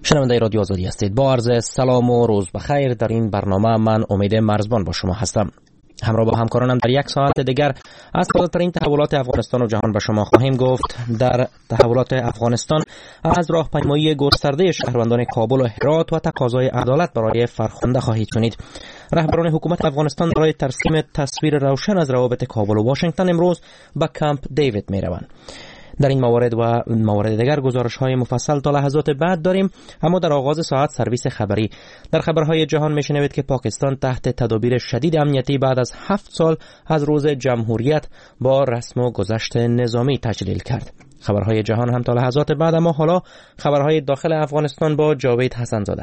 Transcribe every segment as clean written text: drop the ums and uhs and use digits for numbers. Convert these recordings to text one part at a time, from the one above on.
شنونده رادیو آزادی هستید. با عرض سلام و روز بخیر. در این برنامه من امید مرزبان با شما هستم. همراه با همکارانم در یک ساعت دیگر از تازه‌ترین تحولات افغانستان و جهان به شما خواهیم گفت. در تحولات افغانستان از راهپیمایی گسترده شهروندان کابل و هرات و تقاضای عدالت برای فرخنده خواهید شنید. رهبران حکومت افغانستان برای ترسیم تصویر روشن از روابط کابل و واشنگتن امروز به کمپ دیوید می روند. در این موارد و موارد دیگر گزارش‌های مفصل تا لحظات بعد داریم، اما در آغاز ساعت سرویس خبری. در خبرهای جهان میشنوید که پاکستان تحت تدابیر شدید امنیتی بعد از 7 سال از روز جمهوریت با رسم و گذشت نظامی تجلیل کرد. خبرهای جهان هم تا لحظات بعد، اما حالا خبرهای داخل افغانستان با جاوید حسن‌زاده.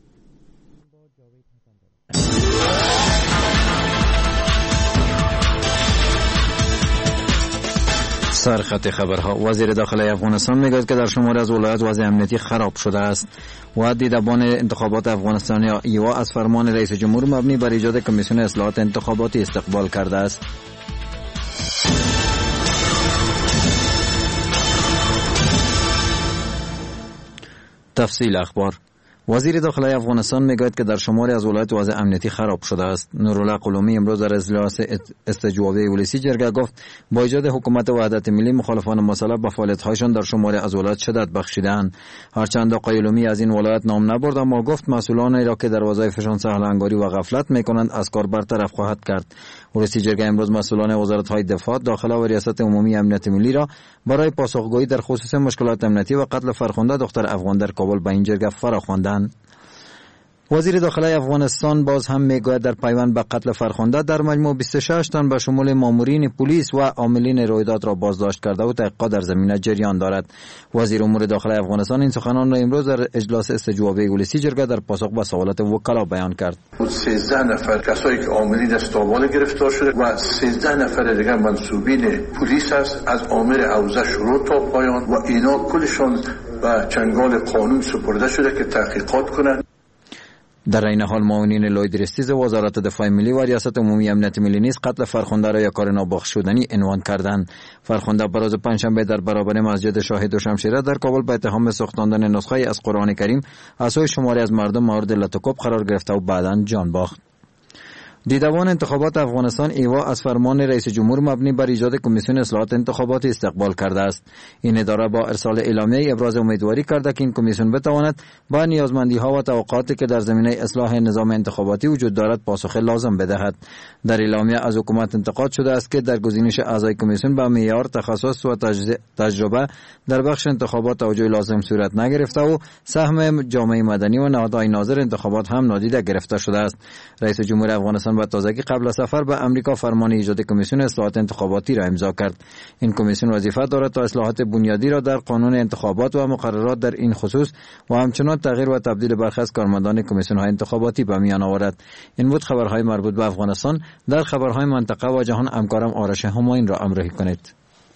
سرخط خبرها. وزیر داخلی افغانستان میگوید که در شماری از ولایات وضع امنیتی خراب شده است و دیدبان انتخابات افغانستان یا ایوا از فرمان رئیس جمهور مبنی بر ایجاد کمیسیون اصلاحات انتخاباتی استقبال کرده است. تفصیل اخبار. وزیر داخلی افغانستان میگوید که در شماری از ولایات وضع امنیتی خراب شده است. نورالله قلومی امروز در اجلاس استجوابی ولسی جرگه گفت با ایجاد حکومت وحدت ملی مخالفان مسلح به فعالیت‌هایشان در شماری از ولایات شدت بخشیدند. هرچند قلومی از این ولایت نام نبرد، اما گفت مسئولانی را که در وظایفشان سهل انگاری و غفلت میکنند از کار برطرف خواهد کرد. ولسی جرگه امروز مسئولان وزارت‌های دفاع، داخله و ریاست عمومی امنیت ملی را برای پاسخگویی در خصوص مشکلات امنیتی و قتل فرخنده دختر افغان در کابل به این جرگه فراخواندند. وزیر داخلی افغانستان باز هم میگوید در پیوند به قتل فرخنده در مجموع 26 تن به شمول مامورین پلیس و عاملین رویداد را بازداشت کرده و تحقیقات در زمینه جریان دارد. وزیر امور داخلی افغانستان این سخنان را امروز در اجلاس استجوابی ولسی جرگه در پاسخ به سوالات وکلا بیان کرد. 13 نفر کسایی که عاملین استقبال گرفتار شده و 13 نفر دیگر منصوبین پلیس است از آمر حوزه شروع تا پایان و اینا کلشون به چنگال قانون سپرده شده که تحقیقات کنند. در این حال معاونین لویدرستیز وزارت دفاع ملی و ریاست عمومی امنیت ملی نیز قتل فرخنده را یک کار نابخشودنی عنوان کردند. فرخنده بر روز پنجشنبه در برابر مسجد شاهد و شمشیره در کابل به اتهام سوختاندن نسخه از قرآن کریم از سوی شماری از مردم مورد لطکوب قرار گرفته و بعداً جان باخت. دیدبان انتخابات افغانستان ایوا از فرمان رئیس جمهور مبنی بر ایجاد کمیسیون اصلاحات انتخاباتی استقبال کرده است. این اداره با ارسال اعلامیه ابراز امیدواری کرده که این کمیسیون بتواند با نیازمندی‌ها و توقعاتی که در زمینه اصلاح نظام انتخاباتی وجود دارد پاسخ لازم بدهد. در اعلامیه از حکومت انتقاد شده است که در گزینش اعضای کمیسیون به معیار، تخصص و تجربه در بخش انتخابات توجه لازم صورت نگرفته و سهم جامعه مدنی و نهادهای ناظر انتخابات هم نادیده گرفته شده است. رئیس جمهور افغانستان با تازگی قبل از سفر به امریکا فرمان ایجاد کمیسیون اصلاحات انتخاباتی را امضا کرد. این کمیسیون وظیفه دارد تا اصلاحات بنیادی را در قانون انتخابات و مقررات در این خصوص و همچنان تغییر و تبدیل برخی از کارمندان کمیسیون‌های انتخاباتی به میان آورد. این بود خبرهای مربوط به افغانستان. در خبرهای منطقه و جهان همکارم آرش همایون را همراهی کنید.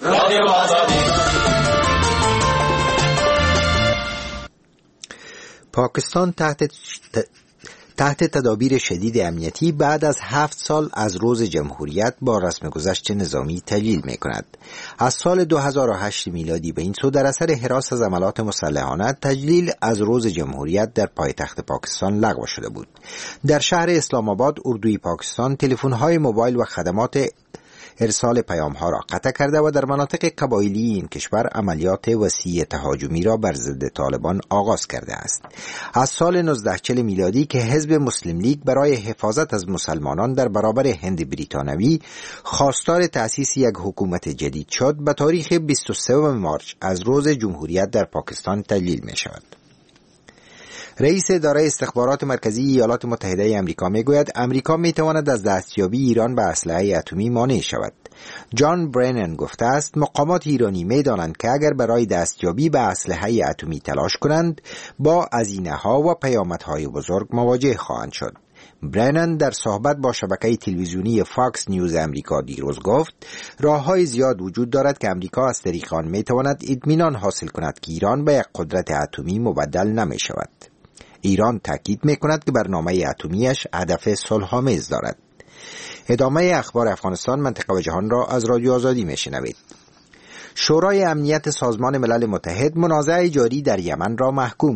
پاکستان تحت تدابیر شدید امنیتی بعد از 7 سال از روز جمهوریت با رسم گذشت نظامی تجلیل می کند. از سال 2008 میلادی به این سو در اثر هراس از عملات مسلحانه تجلیل از روز جمهوریت در پایتخت پاکستان لغو شده بود. در شهر اسلام آباد اردوی پاکستان تلفن‌های موبایل و خدمات ارسال پیام‌ها را قطع کرده و در مناطق قبایلی این کشور عملیات وسیع تهاجمی را بر ضد طالبان آغاز کرده است. از سال 1940 میلادی که حزب مسلم لیگ برای حفاظت از مسلمانان در برابر هند بریتانوی خواستار تأسیس یک حکومت جدید شد، به تاریخ 23 مارچ از روز جمهوریت در پاکستان تجلیل می شود. رئیس اداره استخبارات مرکزی ایالات متحده آمریکا میگوید آمریکا میتواند از دستیابی ایران به اسلحه اتمی مانع شود. جان برنن گفته است مقامات ایرانی میدانند که اگر برای دستیابی به اسلحه اتمی تلاش کنند با هزینه‌ها و پیامدهای بزرگ مواجه خواهند شد. برنن در صحبت با شبکه تلویزیونی فاکس نیوز امریکا دیروز گفت راه‌های زیاد وجود دارد که امریکا از طریق آن میتواند اطمینان حاصل کند که ایران به یک قدرت اتمی مبدل نمی شود. ایران تاکید میکند که برنامه اتمیش هدف صلح‌آمیز دارد. ادامه اخبار افغانستان، منطقه و جهان را از رادیو آزادی میشنوید. شورای امنیت سازمان ملل متحد منازعه جاری در یمن را محکوم کرد.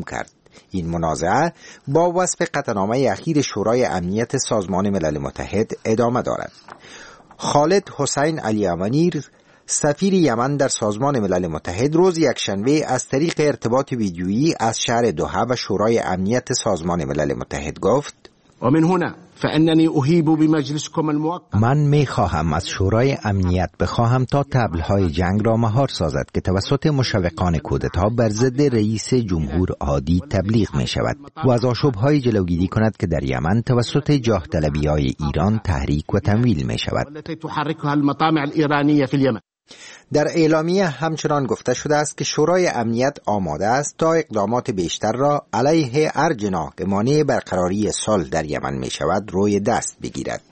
این منازعه با وصف قطعنامه اخیر شورای امنیت سازمان ملل متحد ادامه دارد. خالد حسین علی امانیر، سفیر یمن در سازمان ملل متحد، روز یکشنبه از طریق ارتباط ویدیویی از شهر دوحه و شورای امنیت سازمان ملل متحد گفت: ومن هنا فانني اهيب بمجلسكم الموقت. من میخواهم از شورای امنیت بخواهم تا طبلهای جنگ را مهار سازد که توسط مشوقان کودتا بر ضد رئیس جمهور هادی تبلیغ می شود و از آشوب‌های جلوگیری کند که در یمن توسط جاه طلبی‌های ایران تحریک و تمویل می شود. التي تحركها المطامع الإيرانية في اليمن. در اعلامیه همچنان گفته شده است که شورای امنیت آماده است تا اقدامات بیشتر را علیه هر جناح که مانع برقراری صلح در یمن می شود روی دست بگیرد.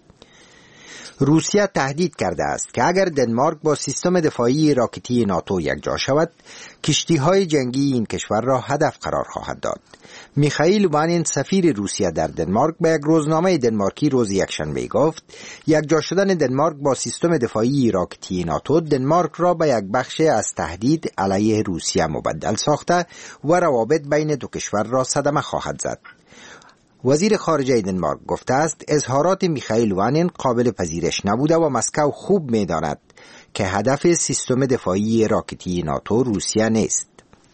روسیه تهدید کرده است که اگر دنمارک با سیستم دفاعی راکتی ناتو یکجا شود، کشتی‌های جنگی این کشور را هدف قرار خواهد داد. میخائیل وانین، سفیر روسیه در دنمارک، به یک روزنامه دنمارکی روز یکشنبه گفت یکجا شدن دنمارک با سیستم دفاعی راکتی ناتو دنمارک را به یک بخش از تهدید علیه روسیه مبدل ساخته و روابط بین دو کشور را صدمه خواهد زد. وزیر خارجه دنمارک گفته است اظهارات میخائیل وانین قابل پذیرش نبوده و مسکو خوب می‌داند که هدف سیستم دفاعی راکتی ناتو روسیه نیست.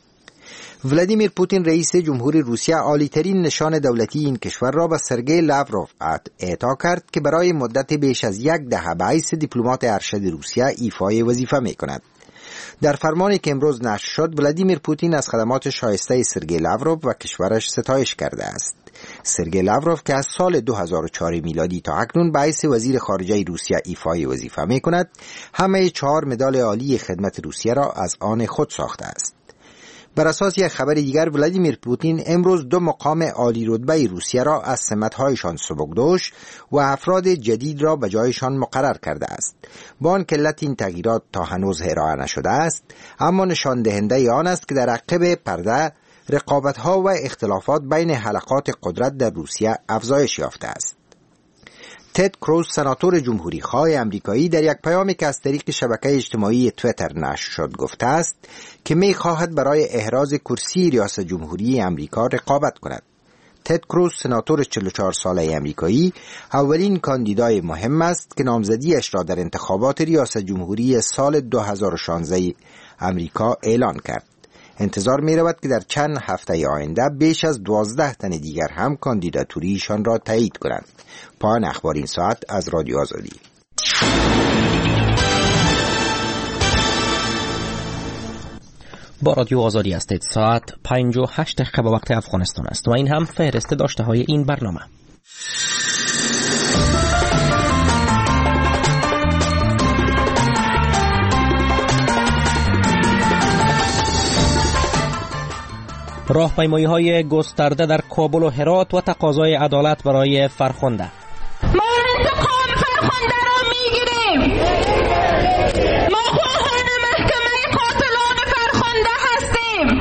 ولادیمیر پوتین رئیس جمهوری روسیه عالی‌ترین نشان دولتی این کشور را به سرگئی لاوروف اعطا کرد که برای مدت بیش از یک دهه به حیث دیپلمات ارشد روسیه ایفای وظیفه می‌کند. در فرمانی که امروز نشر شد، ولادیمیر پوتین از خدمات شایسته سرگئی لاوروف و کشورش ستایش کرده است. سرگئی لاوروف که از سال 2004 میلادی تا اکنون به حیث وزیر خارجه روسیه ایفای وظیفه می‌کند، همه 4 مدال عالی خدمت روسیه را از آن خود ساخته است. بر اساس یک خبر دیگر، ولادیمیر پوتین امروز 2 مقام عالی رتبه روسیه را از سمت‌هایشان سبکدوش و افراد جدید را به جایشان مقرر کرده است. با آنکه علت این تغییرات تا هنوز ارائه نشده است، اما نشان دهنده آن است که در عقب پرده رقابت‌ها و اختلافات بین حلقات قدرت در روسیه افزایش یافته است. تد کروز، سناتور جمهوری خواه امریکایی، در یک پیامی که از طریق شبکه اجتماعی توییتر نشر شد گفته است که می‌خواهد برای احراز کرسی ریاست جمهوری امریکا رقابت کند. تد کروز، سناتور 44 ساله امریکایی، اولین کاندیدای مهم است که نامزدیش را در انتخابات ریاست جمهوری سال 2016 امریکا اعلان کرد. انتظار می رود که در چند هفته آینده بیش از 12 تن دیگر هم کاندیداتوریشان را تایید کنند. پایان اخبار این ساعت از رادیو آزادی. با رادیو آزادی هستید. ساعت 58 دقیقه به وقت افغانستان است و این هم فهرست داشته های این برنامه. راهپیمایی‌های گسترده در کابل و هرات و تقاضای عدالت برای فرخنده. ما انتقام فرخنده را میگیریم. ما خواهان محکمه قاتلان فرخنده هستیم.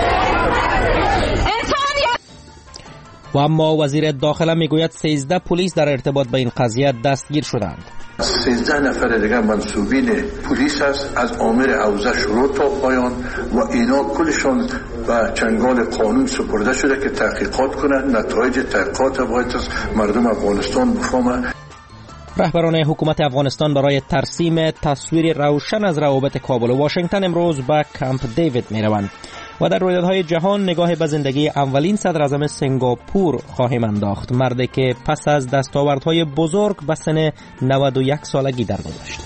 و اما وزیر داخله میگوید 13 پلیس در ارتباط با این قضیه دستگیر شدند. 13 نفر دیگر منصوبین پلیس است از آمر حوزه شروع تا پایان و اینا کلشون به چنگال قانون سپرده شده که تحقیقات کنند. نتایج تحقیقات باید از مردم افغانستان بفهمند. رهبران حکومت افغانستان برای ترسیم تصویر روشن از روابط کابل و واشنگتن امروز به کمپ دیوید میروند و در رویدادهای جهان نگاه به زندگی اولین صدر اعظم سنگاپور خواهیم انداخت، مردی که پس از دستاوردهای بزرگ به سن 91 سالگی درگذشت.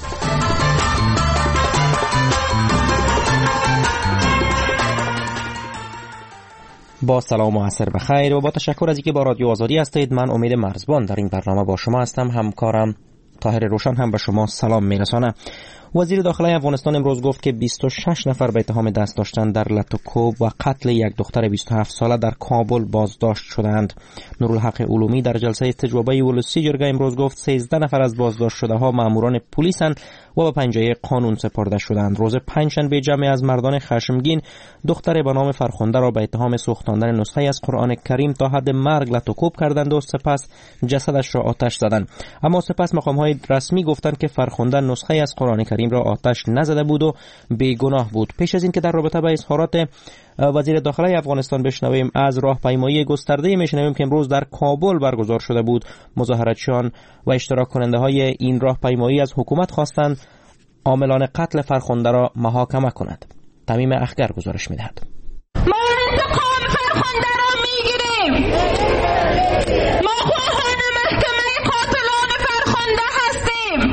با سلام و عصر بخیر و با تشکر از اینکه با رادیو آزادی هستید. من امید مرزبان در این برنامه با شما هستم. همکارم طاهر روشن هم به شما سلام میرسانه. وزیر داخله افغانستان امروز گفت که 26 نفر به اتهام دست داشتن در لطوکوب و قتل یک دختر 27 ساله در کابل بازداشت شدند. نورالحق علومی در جلسه استجوابه ولسی جرگه امروز گفت 13 نفر از بازداشت شده ها ماموران پلیسند و به پنجه قانون سپرده شدند. روز پنجشنبه جمعی از مردان خشمگین دختر به نام فرخنده را به اتهام سوختاندن نسخه از قرآن کریم تا حد مرگ لطوکوب کردند و سپس جسدش را آتش زدند. اما سپس مقام‌های رسمی گفتند که فرخنده نسخه از قرآن کریم کریم را آتش نزده بود و بیگناه بود. پیش از این که در رابطه با اظهارات وزیر داخلی افغانستان بشنویم از راهپیمایی گسترده میشنویم که امروز در کابل برگزار شده بود. مظاهراتچیان و اشتراک کننده های این راهپیمایی از حکومت خواستند عاملان قتل فرخنده را محاکمه کند. تمیم اخگر گزارش میدهد. ما انتقام فرخنده را میگیریم. ما خواهان محکمه قاتلان فرخنده هستیم.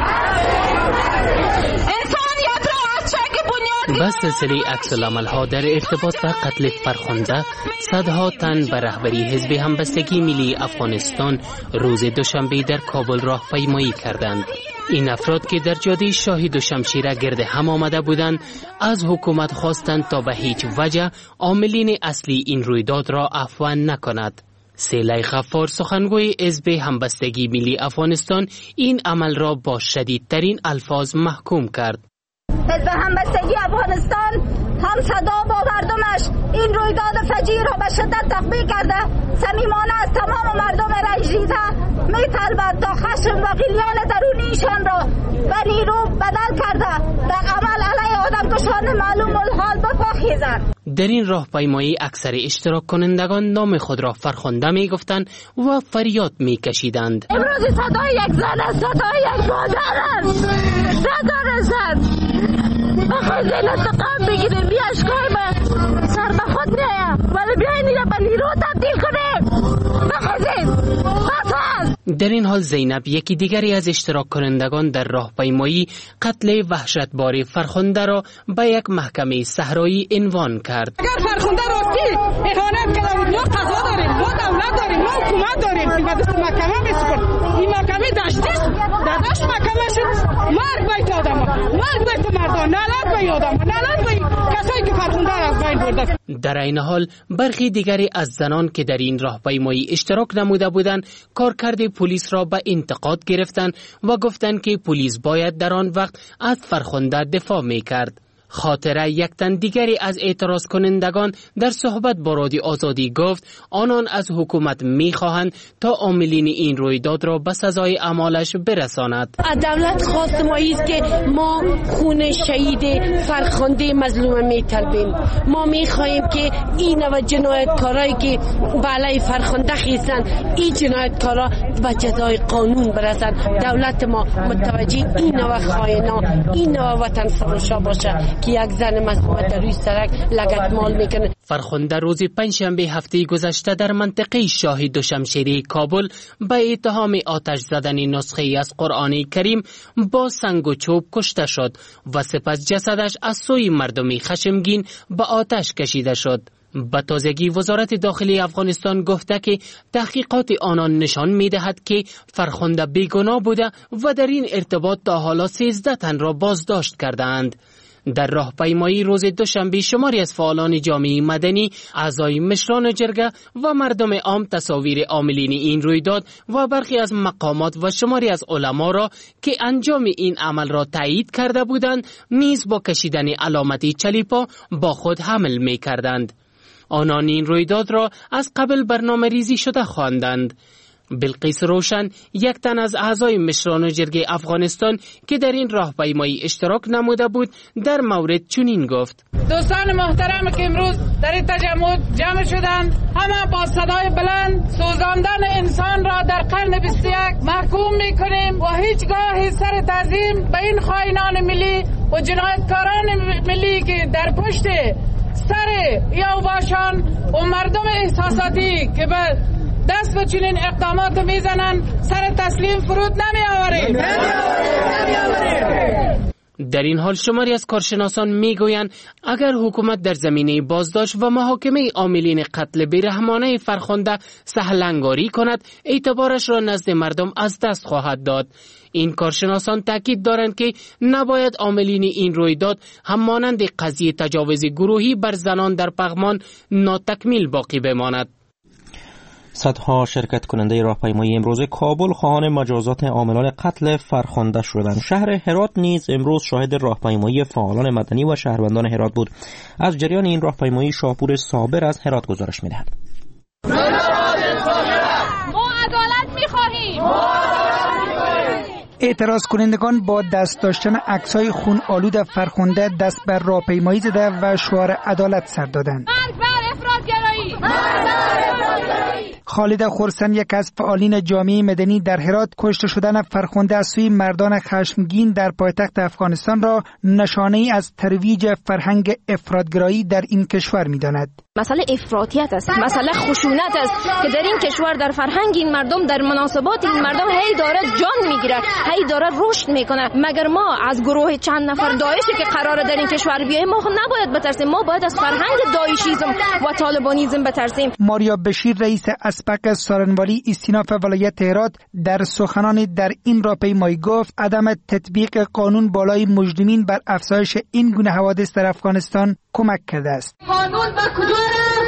انسانیت را از چک بنیاد با سلسله عکس‌العمل‌ها در ارتباط با قتل فرخنده، صدها تن به رهبری حزب همبستگی ملی افغانستان روز دوشنبه در کابل راهپیمایی کردند. این افراد که در جاده شاهد و شمشیره گرد هم آمده بودند، از حکومت خواستند تا به هیچ وجه عاملین اصلی این رویداد را عفو نکند. سیلای غفار سخنگوی حزب همبستگی ملی افغانستان این عمل را با شدیدترین الفاظ محکوم کرد. حزب همبستگی افغانستان هم صدا با مردمش این رویداد فجیع را به شدت تقبیح کرده، صمیمانه از تمام مردم رنج‌ریزه می‌طلبد تا خشم و غلیان درونیشان را به نیرو بدل کرده در عمل علیه آدمکشان معلوم الحال بپاخیزند. در این راهپیمایی اکثر اشتراک کنندگان نام خود را فرخنده می گفتند و فریاد می کشیدند. امروز صدای یک زن است، صدای یک مادر است، صدای است. بخواه زیل انتقام بگیریم، بیا اشکای به سر به خود نیایم ولی بیاین یا به نیرو تبدیل کنیم. بخوزید در این حال زینب، یکی دیگری از اشتراک کنندگان در راهپیمایی، قتل وحشتبار فرخنده را به یک محکمه صحرایی عنوان کرد. اگر فرخنده راستی اهانت کرده بود، ما قضا داریم، ما دولت داریم، ما حکومت داریم، این به دست محکمه میسپرد. این محکمه دشتیست، در دشت محکمه شد. مرگ باید آدم ها، مرگ باید مردان، نلت باید آدم ها، نلت باید کسایی که فرخنده را از بین برده. در این حال برخی دیگری از زنان که در این راهپیمایی اشتراک نموده بودند، کارکرد پلیس را به انتقاد گرفتند و گفتند که پلیس باید در آن وقت از فرخنده دفاع می‌کرد. خاطره یک تن دیگری از اعتراض کنندگان در صحبت با رادیو آزادی گفت آنان از حکومت می‌خواهند تا عاملین این رویداد را به سزای اعمالش برساند. از دولت خواست ما است که ما خون شهید فرخنده مظلوم می‌طلبیم. ما می‌خواهیم که این و جنایتکارایی که علیه فرخنده خیستند، این جنایتکارا به جزای قانون برسند. دولت ما متوجه این و خائنا، این و وطن فروشا باشه که یک زن مظلوم در روی سرک لگدمال میکنه. فرخنده روز پنجشنبه هفته گذشته در منطقه شاهد و شمشیره کابل به اتهام آتش زدن نسخه از قرآن کریم با سنگ و چوب کشته شد و سپس جسدش از سوی مردمی خشمگین به آتش کشیده شد. به تازگی وزارت داخلی افغانستان گفته که تحقیقات آنان نشان می‌دهد که فرخنده بیگناه بوده و در این ارتباط تا حالا 13 تن را بازداشت کردند. در راهپیمایی روز دوشنبه شماری از فعالان جامعه مدنی، اعضای مشران جرگه و مردم عام تصاویر عاملین این رویداد و برخی از مقامات و شماری از علما را که انجام این عمل را تایید کرده بودند نیز با کشیدن علامتی چلیپا با خود حمل می کردند. آنان این رویداد را از قبل برنامه ریزی شده خواندند. بلقیس روشن، یک تن از اعضای مشران جرگه افغانستان که در این راهپیمایی اشتراک نموده بود، در مورد چنین گفت: دوستان محترم که امروز در این تجمع جمع شدند، همه با صدای بلند سوزاندن انسان را در قرن 21 محکوم میکنیم و هیچگاه سر تعظیم به این خائنان ملی و جنایتکاران ملی که در پشت سر یا باشان و مردم احساساتی که به دست به چنین اقدامات میزنن سر تسلیم فرود نمیآوریم. در این حال شماری از کارشناسان میگویند اگر حکومت در زمینه بازداشت و محاکمه عاملین قتل بیرحمانه فرخنده سهلنگاری کند، اعتبارش را نزد مردم از دست خواهد داد. این کارشناسان تاکید دارند که نباید عاملین این رویداد همانند قضیه تجاوز گروهی بر زنان در پغمان ناتکمیل باقی بماند. صدها شرکت کننده راهپیمایی امروز کابل خواهان مجازات عاملان قتل فرخنده شدند. شهر هرات نیز امروز شاهد راهپیمایی فعالان مدنی و شهروندان هرات بود. از جریان این راهپیمایی شاپور صابر از هرات گزارش می‌دهد. ما عدالت می‌خواهیم. اعتراض کنندگان با دست داشتن عکس‌های خون آلود فرخنده دست بر راهپیمایی زده و شعار عدالت سر دادند. خالد خرسن، یک از فعالین جامعه مدنی در هرات، کشته شدن فرخنده از سوی مردان خشمگین در پایتخت افغانستان را نشانه‌ای از ترویج فرهنگ افراطگرایی در این کشور می‌داند. مسئله افراطیت است، مسئله خشونت است که در این کشور، در فرهنگ این مردم، در مناسبات این مردم هی داره جان میگیره، هی داره رشد میکنه. مگر ما از گروه چند نفر داعشی که قراره در این کشور بیایم ما نباید بترسیم؟ ما باید از فرهنگ داعشیسم و طالبانیسم بترسیم. ماریا بشیر، رئیس اسپق سارنوالی استیناف ولایت هرات، در سخنان در این راهپیمایی گفت عدم تطبیق قانون بالای مجرمین بر افزایش این گونه حوادث در افغانستان کمک کرده است. قانون با کجا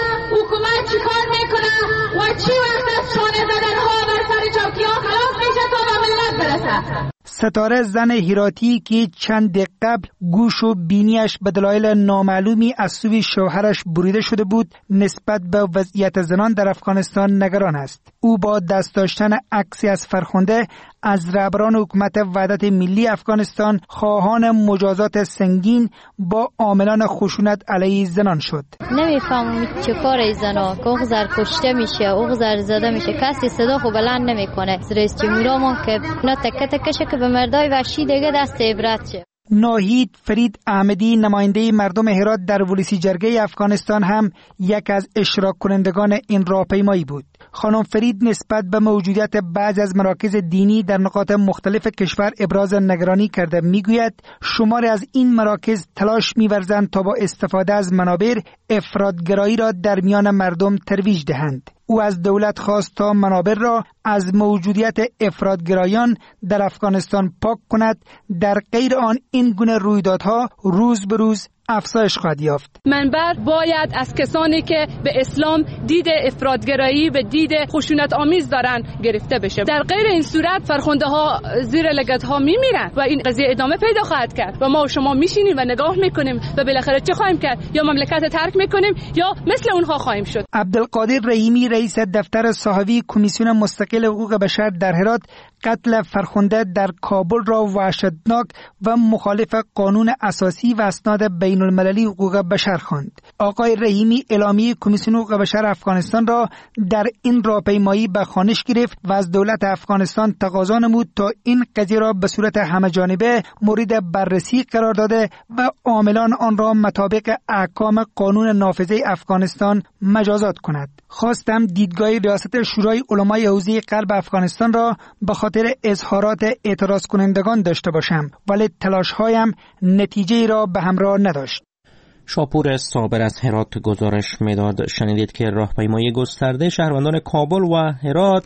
حکومت چیکار میکنه و چی وقت از شانه زدن ها بر سر چوکی‌ها خلاص میشه تا به ملت برسه؟ ستاره، زن هراتی که چند دقیقه قبل گوش و بینیش به دلایل نامعلومی از سوی شوهرش بریده شده بود، نسبت به وضعیت زنان در افغانستان نگران است. او با دست داشتن عکسی از فرخنده از رهبران حکومت وحدت ملی افغانستان خواهان مجازات سنگین با عاملان خشونت علیه زنان شد. نمیفهمم چه کار زنا که اغزر کشته میشه، اغزر زده میشه، کسی صدا خو بلند نمیکنه. رئیس جمهورمون که نه تکه تکشه که به مردای وحشی دیگه دست عبرت شه. ناهید فرید احمدی، نماینده مردم هرات در ولسی جرگه افغانستان، هم یک از اشتراک کنندگان این راهپیمایی بود. خانم فرید نسبت به موجودیت بعضی از مراکز دینی در نقاط مختلف کشور ابراز نگرانی کرده. میگوید شماری از این مراکز تلاش می‌ورزند تا با استفاده از منابع افراطگرایی را در میان مردم ترویج دهند. او از دولت خواست تا منابع را از موجودیت افراطگرایان در افغانستان پاک کند، در غیر آن این گونه رویدادها روز به روز افزایش خواهد یافت. منبر باید از کسانی که به اسلام دید افراطگرایی و دید خشونت آمیز دارن گرفته بشه. در غیر این صورت فرخنده ها زیر لگد ها میمیرن و این قضیه ادامه پیدا خواهد کرد و ما و شما میشینیم و نگاه میکنیم و بالاخره چه خواهیم کرد؟ یا مملکت ترک میکنیم یا مثل اونها خواهیم شد. عبدالقادر رحیمی، رئیس دفتر صحوی کمیسیون مستقل حقوق بشر در هرات، قتل فرخنده در کابل را وحشتناک و مخالف قانون اساسی و اسناد بین المللی حقوق بشر خواند. آقای رحیمی اعلامیه کمیسیون حقوق بشر افغانستان را در این راهپیمایی به خوانش گرفت و از دولت افغانستان تقاضا نمود تا این قضیه را به صورت همه‌جانبه مورد بررسی قرار داده و عاملان آن را مطابق احکام قانون نافذه افغانستان مجازات کند. خواستم دیدگاه ریاست شورای علمای حوزه غرب افغانستان را به خاطر اظهارات اعتراض کنندگان داشته باشم، ولی تلاش‌هایم نتیجه را به همراه نداشت. شاپور صابر از هرات گزارش میداد. شنیدید که راهپیمایی گسترده شهروندان کابل و هرات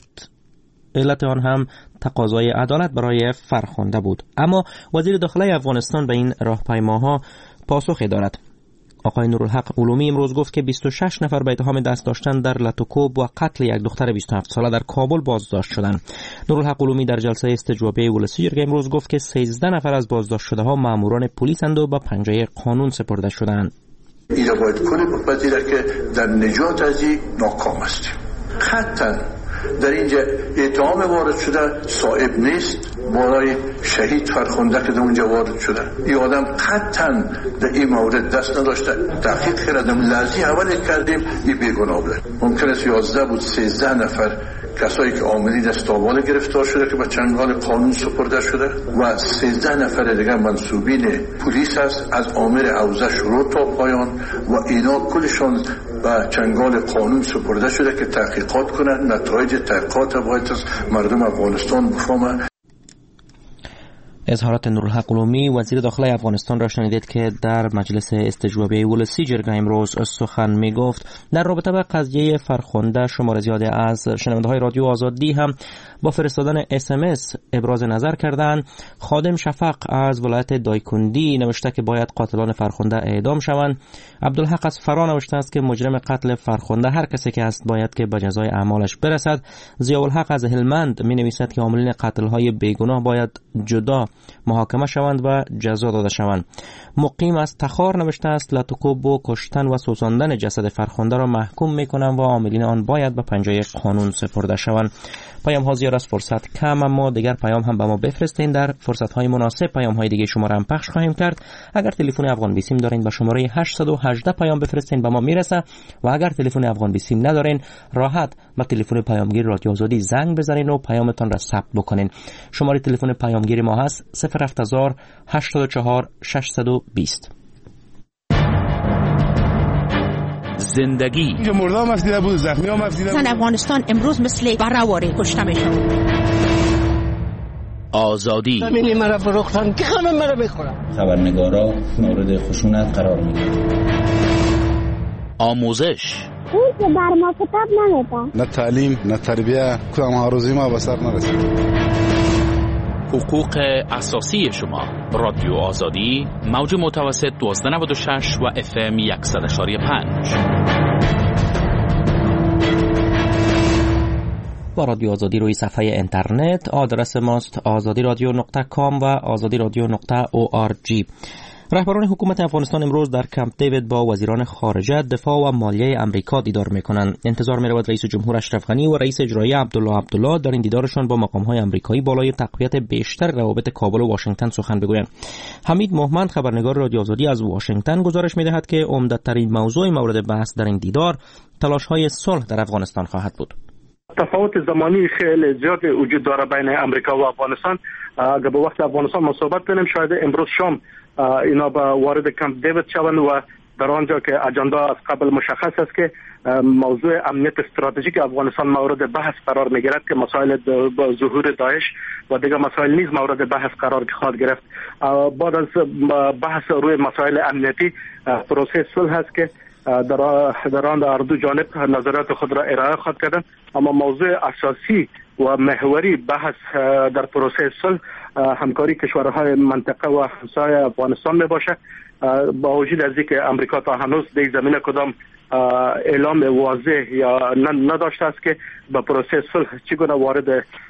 علت آن هم تقاضای عدالت برای فرخنده بود، اما وزیر داخلی افغانستان به این راهپیماها پاسخی دارد. آقای نورالحق علومی امروز گفت که 26 نفر به اتهام دست داشتن در لتوکوب و قتل یک دختر 27 ساله در کابل بازداشت شدند. نورالحق علومی در جلسه استجوابی ولسی جرگه امروز گفت که 13 نفر از بازداشت شده ها ماموران پلیسند و به پنجه قانون سپرده شدند. این را باید کنیم بپذیره که در نجات از این ناکام است. قطعا در اینجا اتهام وارد شده صائب نیست برای شهید فرخنده که در اونجا وارد شده. این آدم قطعا در این مورد دست نداشته. تحقیق کردم لحظی اول کردیم این بیگناه بوده. ممکن است 11 بود 13 نفر کسایی که عاملین استقبال گرفتار شده که به چنگال قانون سپرده شده و 13 نفر دیگه منصوبین پلیس است از آمر حوزه شروع تا پایان و اینا کلشون به چنگال قانون سپرده شده که تحقیقات کنند. نتایج تحقیقات باید از مردم افغانستان بفهمه. اظهارات نورالحق علومی وزیر داخلی افغانستان را شنیدید که در مجلس استجوابی ولسی جرگه امروز سخن می گفت. در رابطه با قضیه فرخنده شمار زیادی از شنونده های رادیو آزادی هم با فرستادن SMS ابراز نظر کردند. خادم شفق از ولایت دایکندی نوشته که باید قاتلان فرخنده اعدام شوند. عبدالحق از فرا نوشته است که مجرم قتل فرخنده هر کسی که است باید که به جزای اعمالش برسد. ضیاءالحق از هلمند می نویسد که عاملین قتل های بیگناه باید جدا محاکمه شوند و جزا داده شوند. مقیم از تخار نوشته است لاتوکوبو کشتن و سوزاندن جسد فرخنده را محکوم میکنند و عاملین آن باید به پنجه قانون سپرده شوند. پیام ها زیاد از فرصت کم، اما دیگر پیام هم به ما بفرستین. در فرصت های مناسب پیام های دیگه شما را هم پخش خواهیم کرد. اگر تلفن افغان بیسیم دارین به شماره 818 پیام بفرستین، به ما میرسه. و اگر تلفن افغان بیسیم ندارین راحت به تلفن پیامگیر رادیو آزادی زنگ بزنین و پیامتان را ثبت بکنین. شماره تلفن پیامگیر ما هست 070 84 620. زندگی مردم افدیده بود، زخمی هم افدیده بود. افغانستان امروز مثل برآوری کشته میشد. آزادی زمینی مرا فروختن که همه مرا بخورن. خبرنگارا مورد خشونت قرار میگیرن. آموزش اون که بر ما کتاب نمیدن. نه تعلیم نه تربیه، کدام آرزوی ما به سر نرسید. حقوق اساسی شما. رادیو آزادی موج متوسط 1296 و FM 100.5. با رادیو آزادی روی صفحه اینترنت آدرس ماست azadiradyo.com و azadiradyo.org. رهبران حکومت افغانستان امروز در کمپ دیوید با وزیران خارجه، دفاع و مالیه امریکا دیدار میکنند. انتظار می‌رود رئیس جمهور اشرف غنی و رئیس اجرایی عبدالله در این دیدارشان با مقام‌های امریکایی بالای تقویت بیشتر روابط کابل و واشنگتن سخن بگویند. حمید محمد خبرنگار رادیو آزادی از واشنگتن گزارش می‌دهد که عمده‌ترین موضوع مورد بحث در این دیدار تلاش‌های صلح در افغانستان خواهد بود. تفاوت زمانی خیلی زیاد وجود داره بین امریکا و افغانستان. اگر به وقت افغانستان ما صحبت کنیم شاید امروز شام اینا به وارد کمپ دیوید شوند و در آنجا که اجندا از قبل مشخص است که موضوع امنیت استراتژیک افغانستان مورد بحث قرار میگیرد که مسائل ظهور داعش و دیگر مسائل نیز مورد بحث قرار خواهد گرفت. بعد از بحث روی مسائل امنیتی پروسه صلح است که در آن هر دو جانب نظرات خود را ارائه خواهد کردند، اما موضوع اساسی و محوری بحث در پروسه صلح همکاری کشورهای منطقه و همسایه افغانستان می باشد. با وجود از اینکه امریکا تا هنوز در زمینه کدام اعلام واضح یا نداشته است که به پروسه صلح چگونه وارد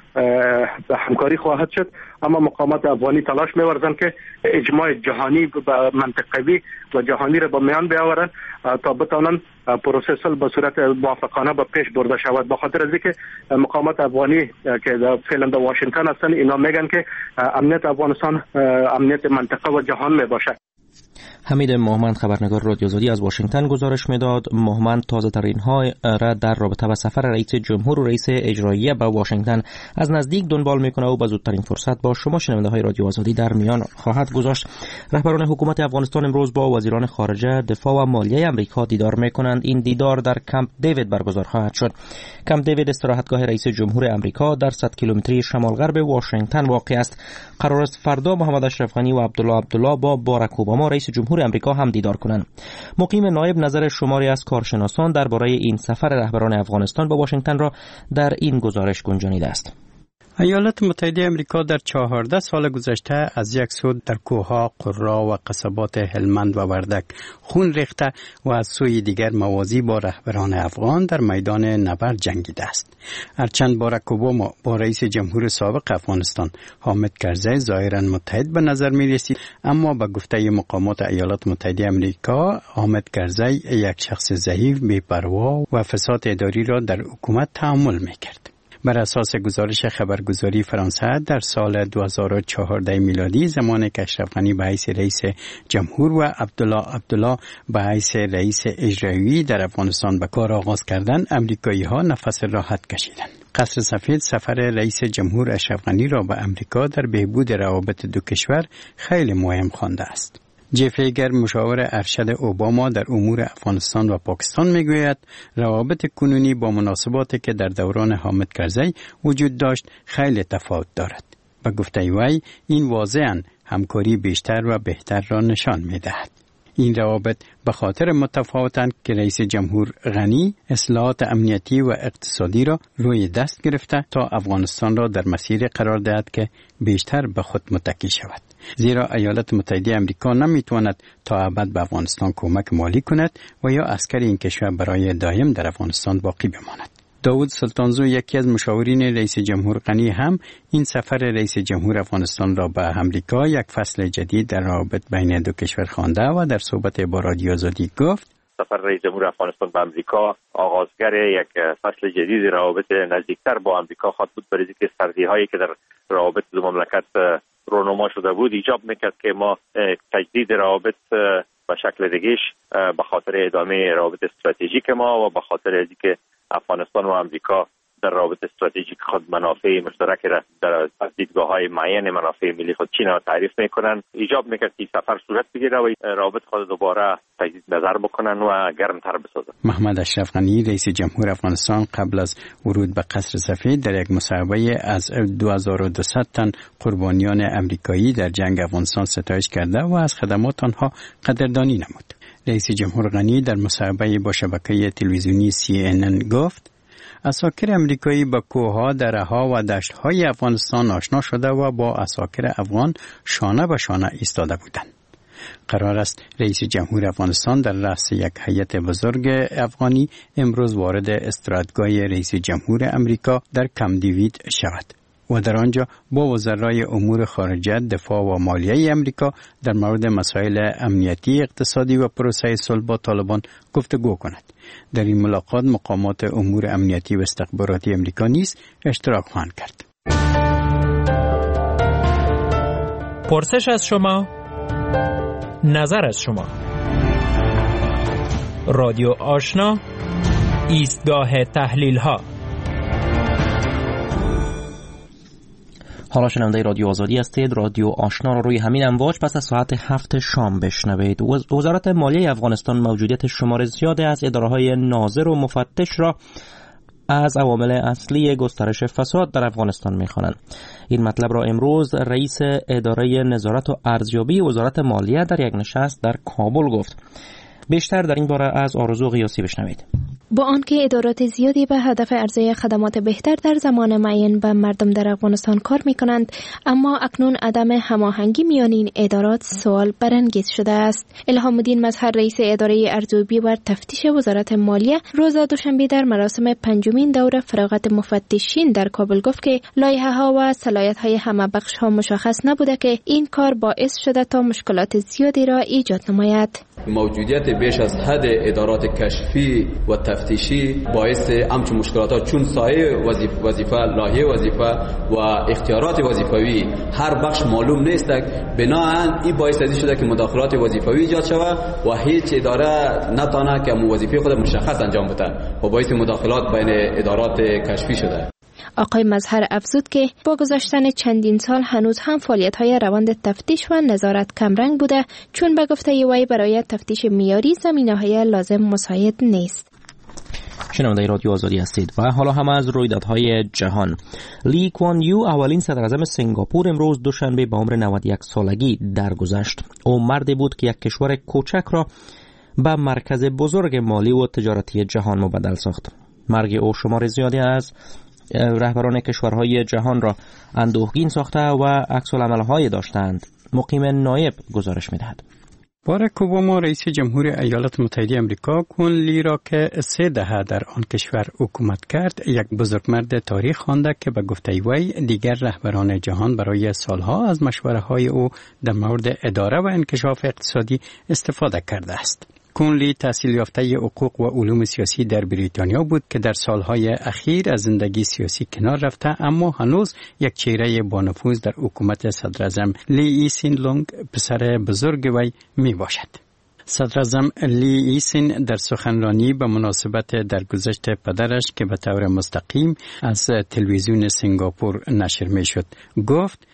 به همکاری خواهد شد، اما مقامات افغانی تلاش می‌ورزند که اجماع جهانی و منطقوی و جهانی را به میان بیاورند تا بتوانند پروسه صلح به صورت موافقانه به پیش برده شود. به خاطر از اینکه مقامات افغانی که فعلا در واشنگتن هستند اینا میگن که امنیت افغانستان امنیت منطقه و جهان میباشد. حمید محمد خبرنگار رادیو آزادی از واشنگتن گزارش میداد. محمد تازه ترین ها را در رابطه با سفر رئیس جمهور و رئیس اجرایی به واشنگتن از نزدیک دنبال میکنه و به زودترین فرصت با شما شنونده های رادیو آزادی در میان خواهد گذاشت. رهبران حکومت افغانستان امروز با وزیران خارجه، دفاع و مالیه امریکا دیدار میکنند. این دیدار در کمپ دیوید برگزار خواهد شد. کمپ دیوید استراحتگاه رئیس جمهور امریکا در 100 کیلومتری شمال غرب واشنگتن واقع است. قرار است فردا محمد اشرف غنی و عبدالله با باراک اوباما رئیس جمهور امریکا هم دیدار کنند. مقیم نایب نظر شماری از کارشناسان درباره این سفر رهبران افغانستان به واشنگتن را در این گزارش گنجانیده است. ایالات متحده آمریکا در 14 سال گذشته از یک سو در کوهها، قرا و قصبات هلمند و وردک خون ریخته و از سوی دیگر موازی با رهبران افغان در میدان نبرد جنگیده است. هرچند باراک اوباما با رئیس جمهور سابق افغانستان حامد کرزی ظاهراً متحد به نظر می رسید، اما به گفته مقامات ایالات متحده آمریکا حامد کرزی یک شخص ضعیف، بی‌پروا و فساد اداری را در حکومت تحمل می کرد. بر اساس گزارش خبرگزاری فرانسه در سال 2014 میلادی زمانی که اشرف غنی به حیث رئیس جمهور و عبدالله به حیث رئیس اجرایی در افغانستان به کار آغاز کردند، امریکایی ها نفس راحت کشیدند. قصر سفید سفر رئیس جمهور اشرف غنی را به امریکا در بهبود روابط دو کشور خیلی مهم خوانده است. جف هیگر مشاور ارشد اوباما در امور افغانستان و پاکستان میگوید روابط کنونی با مناسباتی که در دوران حامد کرزی وجود داشت خیلی تفاوت دارد. به گفته وی این واضحاً همکاری بیشتر و بهتر را نشان میدهد. این روابط به خاطر متفاوتند که رئیس جمهور غنی اصلاحات امنیتی و اقتصادی را روی دست گرفته تا افغانستان را در مسیر قرار دهد که بیشتر به خود متکی شود. زیرا ایالات متحده آمریکا نمیتواند تا ابد به افغانستان کمک مالی کند و یا عسکر این کشور برای دائم در افغانستان باقی بماند. داود سلطانزو یکی از مشاورین رئیس جمهور غنی هم این سفر رئیس جمهور افغانستان را به امریکا یک فصل جدید در روابط بین دو کشور خوانده و در صحبت با رادیو آزادی گفت سفر رئیس جمهور افغانستان به امریکا آغازگر یک فصل جدید روابط نزدیکتر با امریکا خواهد بود، برای اینکه سردی‌هایی که در روابط دو مملکت رونما شده بود ایجاب میکرد که ما تجدید روابط به شکل دیگه‌اش به خاطر ادامه روابط استراتژیک ما و به خاطر اینکه افغانستان و امریکا در روابط استراتژیک خود منافع مشترک را در دیدگاه‌های معین منافع ملی خود چین را تعریف میکنن، ایجاب میکرد که سفر صورت بگیره و روابط خود دوباره تجدید نظر بکنن و گرمتر بسازن. محمد اشرف غنی رئیس جمهور افغانستان قبل از ورود به قصر سفید در یک مصاحبه از 2200 تن قربانیان امریکایی در جنگ افغانستان ستایش کرده و از خدمات آنها قدردانی نمود. رئیس جمهور غنی در مصاحبه با شبکه تلویزیونی CNN گفت عساکر امریکایی با کوهها، دره‌ها و دشت‌های افغانستان آشنا شده و با عساکر افغان شانه به شانه ایستاده بودند. قرار است رئیس جمهور افغانستان در رأس یک هیئت بزرگ افغانی امروز وارد استراتگاه رئیس جمهور امریکا در کمپ دیوید شود و در آنجا با وزرای امور خارجه، دفاع و مالیه امریکا در مورد مسائل امنیتی، اقتصادی و پروسه صلح با طالبان گفتگو کند. در این ملاقات مقامات امور امنیتی و استخباراتی امریکا نیز اشتراک خواهند کرد. پرسش از شما، نظر از شما. رادیو آشنا، ایستگاه تحلیل ها. حالا شنونده رادیو آزادی هستید. رادیو آشنا را روی همین امواج پس از ساعت 7 شام بشنوید. وزارت مالیه افغانستان موجودیت شمار زیادی از اداره‌های ناظر و مفتش را از عوامل اصلی گسترش فساد در افغانستان می‌خوانند. این مطلب را امروز رئیس اداره نظارت و ارزیابی وزارت مالیه در یک نشست در کابل گفت. بیشتر در این باره از آرزو قیاسی بشنوید. با آنکه ادارات زیادی به هدف عرضه خدمات بهتر در زمان معین به مردم در افغانستان کار می‌کنند، اما اکنون عدم هماهنگی میان این ادارات سوال برانگیز شده است. الهام الدین مظهر رئیس اداره ارزیابی و تفتیش وزارت مالیه روز دوشنبه در مراسم 5مین دوره فراغت مفتشین در کابل گفت که لایحه‌ها و صلاحیت‌های همه بخش‌ها مشخص نبوده که این کار باعث شده تا مشکلات زیادی را ایجاد نماید. موجودیت بیش از حد ادارات کشفی و تفتیشی باعث همچون مشکلات چون سایه وظیفه، لایحه وظیفه و اختیارات وظیفوی هر بخش معلوم نیست، بنابراین این باعث شده که مداخلات وظیفوی ایجاد شود و هیچ اداره نتونه که وظیفه خود مشخص انجام بده و باعث مداخلات بین ادارات کشفی شده. آقای مظهر افزود که با گذشتن چندین سال هنوز هم فعالیت‌های روند تفتیش و نظارت کمرنگ بوده، چون به گفته وی برای تفتیش معیاری زمینه‌های لازم مساعد نیست. شنونده رادیو آزادی هستید و حالا هم از رویدادهای جهان. لی کوان یو اولین صدراعظم سنگاپور امروز دوشنبه با عمر 91 سالگی درگذشت. او مردی بود که یک کشور کوچک را به مرکز بزرگ مالی و تجارتی جهان مبدل ساخت. مرگ او شمار زیادی از رهبران کشورهای جهان را اندوهگین ساخته و عکس‌العمل‌های داشتند. مقیم نایب گزارش می‌دهد. باراک اوباما رئیس جمهور ایالات متحده آمریکا کوان لی را که 3 دهه در آن کشور حکومت کرد یک بزرگمرد تاریخ خوانده که به گفته وی دیگر رهبران جهان برای سالها از مشوره‌های او در مورد اداره و انکشاف اقتصادی استفاده کرده است. کوان لی تحصیل یافته حقوق و علوم سیاسی در بریتانیا بود که در سالهای اخیر از زندگی سیاسی کنار رفته، اما هنوز یک چهره با نفوذ در حکومت صدراعظم لی ایسین لونگ پسر بزرگ وی می باشد. صدراعظم لی ایسین در سخنرانی به مناسبت درگذشت پدرش که به طور مستقیم از تلویزیون سنگاپور نشر می شد گفت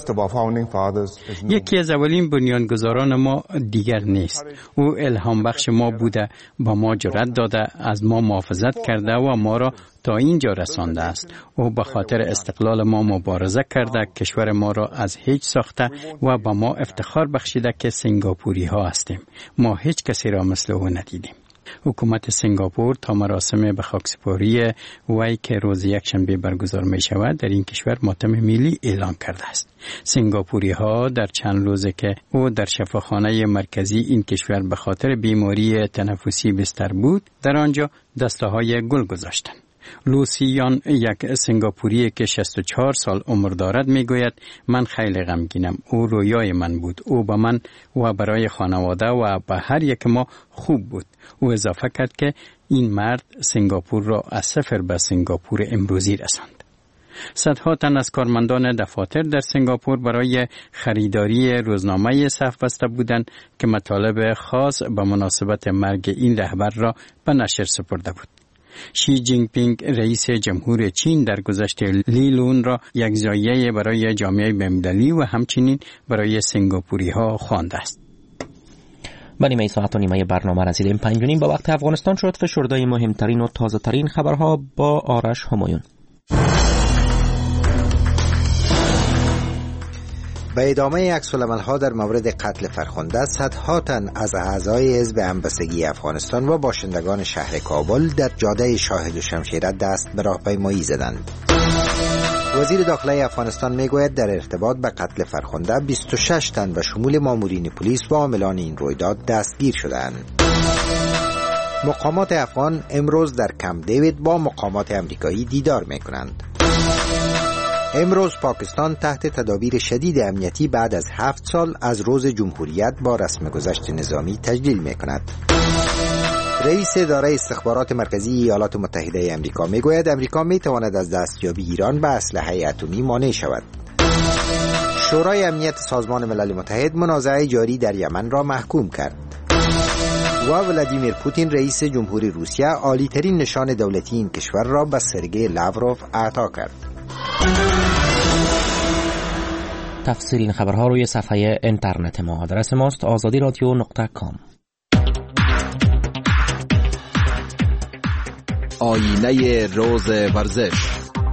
یکی از اولین بنیانگذاران ما دیگر نیست. او الهام بخش ما بوده، با ما جرأت داده، از ما محافظت کرده و ما را تا اینجا رسانده است. او به خاطر استقلال ما مبارزه کرده، کشور ما را از هیچ ساخته و با ما افتخار بخشیده که سنگاپوری ها هستیم. ما هیچ کسی را مثل او ندیدیم. حکومت سنگاپور تا مراسم به خاکسپاری وی که روز یکشنبه برگزار می شود در این کشور ماتم ملی اعلان کرده است. سنگاپوری ها در چند روزه که او در شفاخانه مرکزی این کشور به خاطر بیماری تنفسی بستر بود، در آنجا دسته های گل گذاشتند. لوسیان یک سنگاپوری که 64 سال عمر دارد میگوید من خیلی غمگینم. او رویای من بود. او به من و برای خانواده و به هر یک ما خوب بود. او اضافه کرد که این مرد سنگاپور را از صفر به سنگاپور امروزی رساند. صدها تن از کارمندان دفاتر در سنگاپور برای خریداری روزنامه صف بسته بودند که مطالب خاص به مناسبت مرگ این رهبر را به نشر سپرده بود. شی جینگ پینگ رئیس جمهور چین در گذشته لی لون را یک زایه برای جامعه بین‌المللی و همچنین برای سنگاپوری ها خوانده است. به نیمه ساعت و نیمه برنامه رسیدیم. 5:30 با وقت افغانستان شد. فشردهای مهمترین و تازه ترین خبرها با آرش همایون. به ادامه عکس‌العمل‌ها در مورد قتل فرخنده، صدها تن از اعضای حزب همبستگی افغانستان و باشندگان شهر کابل در جاده شاهد و شمشیره دست به راهپیمایی زدند. وزیر داخلی افغانستان میگوید در ارتباط به قتل فرخنده 26 تن به شمول مامورین پلیس و عاملان این رویداد دستگیر شدند. مقامات افغان امروز در کمپ دیوید با مقامات امریکایی دیدار میکنند. امروز پاکستان تحت تدابیر شدید امنیتی بعد از 7 سال از روز جمهوریت با رسم گذشت نظامی تجلیل میکند. رئیس اداره استخبارات مرکزی ایالات متحده امریکا میگوید امریکا میتواند از دستیابی ایران به اسلحه اتمی مانع شود. شورای امنیت سازمان ملل متحد منازعه جاری در یمن را محکوم کرد. و ولادیمیر پوتین رئیس جمهوری روسیه عالی ترین نشان دولتی این کشور را به سرگئی لاوروف اعطا کرد. تفصیل این خبرها روی صفحه اینترنت ما. آدرس ماست azadi.radio.com. آینه روز ورزش.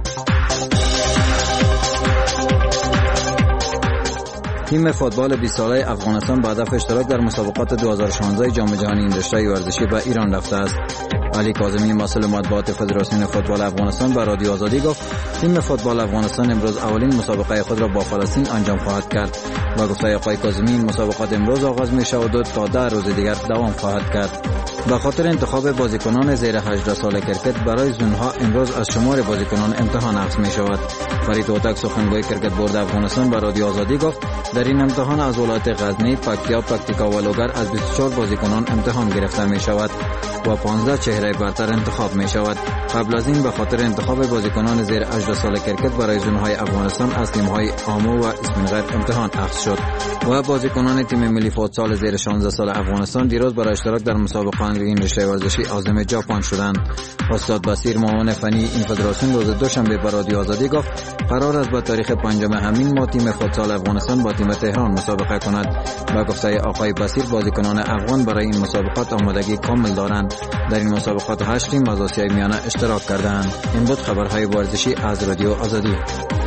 تیم فوتبال 20 ساله افغانستان با هدف اشتراک در مسابقات 2016 جام جهانی این رشته ورزشی به ایران رفته است. علی کاظمی مسئول مطبوعات فدراسیون فوتبال افغانستان به رادیو آزادی گفت تیم فوتبال افغانستان امروز اولین مسابقه خود را با فلسطین انجام خواهد کرد و گفته آقای کاظمی این مسابقات امروز آغاز می شود و تا 10 روز دیگر دوام خواهد کرد. به خاطر انتخاب بازیکنان زیر 18 سال کرکت برای زونها امروز از شمار بازیکنان امتحان اخذ می شود. فرید هوتک سخنگوی کرکت بورد افغانستان به رادیو آزادی گفت در این امتحان از ولایت غزنی، پکتیا، پکتیکا و لوگر از 24 بازیکنان امتحان گرفته می شود و 15 چهره برتر انتخاب می شود. قبل از این به خاطر انتخاب بازیکنان زیر 18 سال کرکت برای زونهای افغانستان از تیم‌های آمو و اسمنگر امتحان اخذ شد و بازیکنان تیم ملی فوتسال زیر 16 سال افغانستان دیروز برای اشتراک در مسابقات این رشته ورزشی عازم ژاپن شدند. استاد بصیر معاون فنی این فدراسیون روز دوشنبه به رادیو آزادی گفت قرار است با تاریخ 5 همین ماه تیم فوتسال افغانستان با تیم تهران مسابقه کند. با گفته آقای بصیر بازیکنان افغان برای این مسابقات آمادگی کامل دارند. در این مسابقات 8 تیم از آسیای میانه اشتراک کردند. این بود خبرهای ورزشی از رادیو آزادی.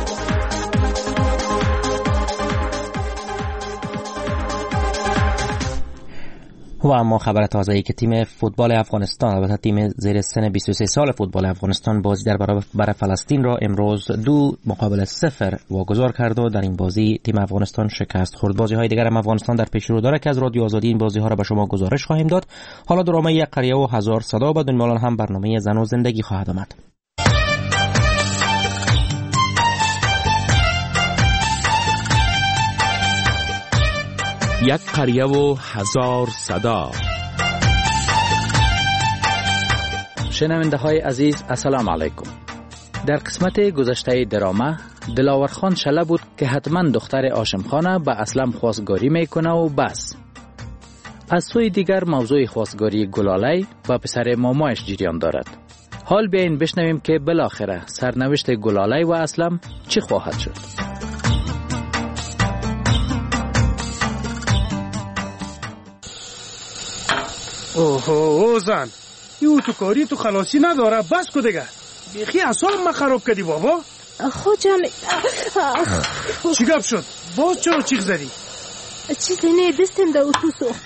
و اما خبر تازه‌ای که تیم فوتبال افغانستان، البته تیم زیر سن 23 سال فوتبال افغانستان بازی در برابر فلسطین را امروز 2-0 واگذار کرد و در این بازی تیم افغانستان شکست خورد. بازی‌های دیگر هم افغانستان در پیش رو داره که از رادیو آزادی این بازی‌ها را به شما گزارش خواهیم داد. حالا درامه یک قریه و هزار صدا و دنبالان هم برنامه زن و زندگی خواهد آمد. یک قریه و هزار صدا. شنونده های عزیز السلام علیکم. در قسمت گذشته درامه دلاور خان شله بود که حتما دختر هاشم خانه به اسلم خواستگاری میکنه و بس. از سوی دیگر موضوع خواستگاری گلاله و پسر مامایش جریان دارد. حال بیاین بشنویم که بالاخره سرنوشت گلاله و اسلم چی خواهد شد. اوه زن یو تو کاری تو خلاصی نداره، بس کو دیگه. بیخی اعصاب ما خراب کردی بابا. خودم چی گپ شد؟ باز چرا چیغ زدی؟ چیزی نه، دستم در اتو سوخت.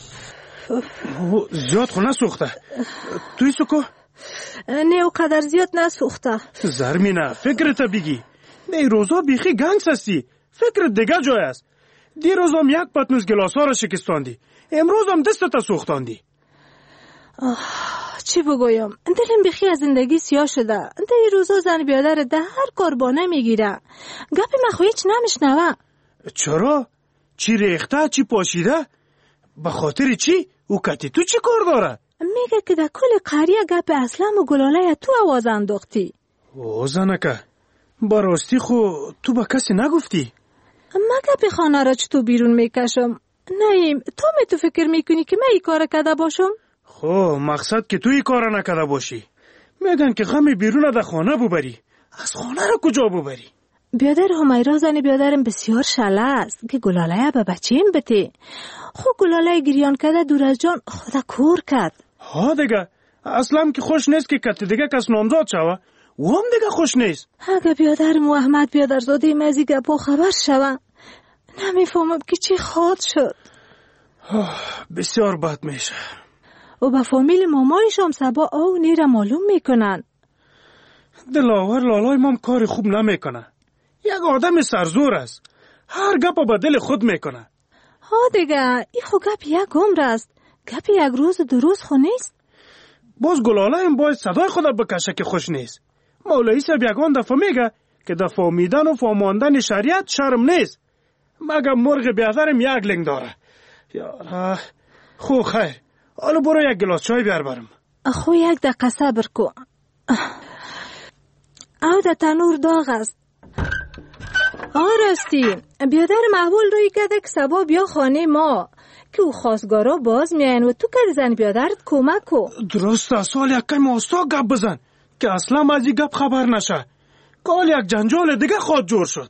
زیاد خو نسوخته؟ توی سوکو؟ نه اونقدر زیاد نسوخته. زرمینه فکرت بگی. نه روزا بیخی گنگس هستی، فکرت دیگه جای است. دیروز هم یک پتنوس گلاس ها را شکستاندی، امروز هم دستت سوختاندی. چی بگویم؟ دلم بخی از زندگی سیاه شده. در این روزا زن بیادر ده هر کار بانه میگیره. گپی من خو هیچ نمیشنوه. چرا؟ چی ریخته؟ چی پاشیده؟ به خاطر چی؟ او کتی تو چی کار داره؟ میگه که در کل قریه گپ اسلام و گلاله تو آواز انداختی. او زنکه براستی خو تو به کسی نگفتی؟ من گپ خانه را چطور بیرون میکشم؟ نیم تو می تو فکر میکنی که من ای کار کده باشم؟ خو مقصد که تو ای کار نکده باشی. میگن که غم بیرون در خانه ببری. از خانه را کجا ببری؟ بیادر همیرا زن بیادرم بسیار شله است که گلاله به بچیم بته. خو گلاله گریان کده دور از جان خدا کور کرد. ها دیگه اصلا که خوش نیست که کتی دیگه کس نامزاد شوه. و هم دیگه خوش نیست. اگه بیادرم و احمد بیادرزاده مزی گپا خبر شوه نمیفهمم که چی خواد شد. بسیار بد میشه. و با فامیل مامایشم سبا او نیره معلوم میکنن. دلاور لالای مام کار خوب نمیکنه. یک آدم سرزور است. هر گپ به دل خود میکنه. ها دیگه ای خو گپ یک عمر است. گپ یک روز دو روز خو نیست. باز گلاله هم باید صدای خود بکشه که خوش نیست. مولوی صاحب یکان دفعه میگه که در فهمیدن و فهماندن شریعت شرم نیست. مگه مرغ بیادرم یک لنگ داره. یارا خو خیر. حالا برو یک گلاس چای بیار برم. خو یک دقیقه صبر کو. او در تنور داغ است. راستی بیادر محول روی کده که سبا بیا خانه ما که او خواستگارا باز میاین و تو که زن بیادرت کمک کو. درسته سال یک کم آستا گپ بزن که اصلا از این گپ خبر نشه. کال یک جنجال دیگه خود جور شد.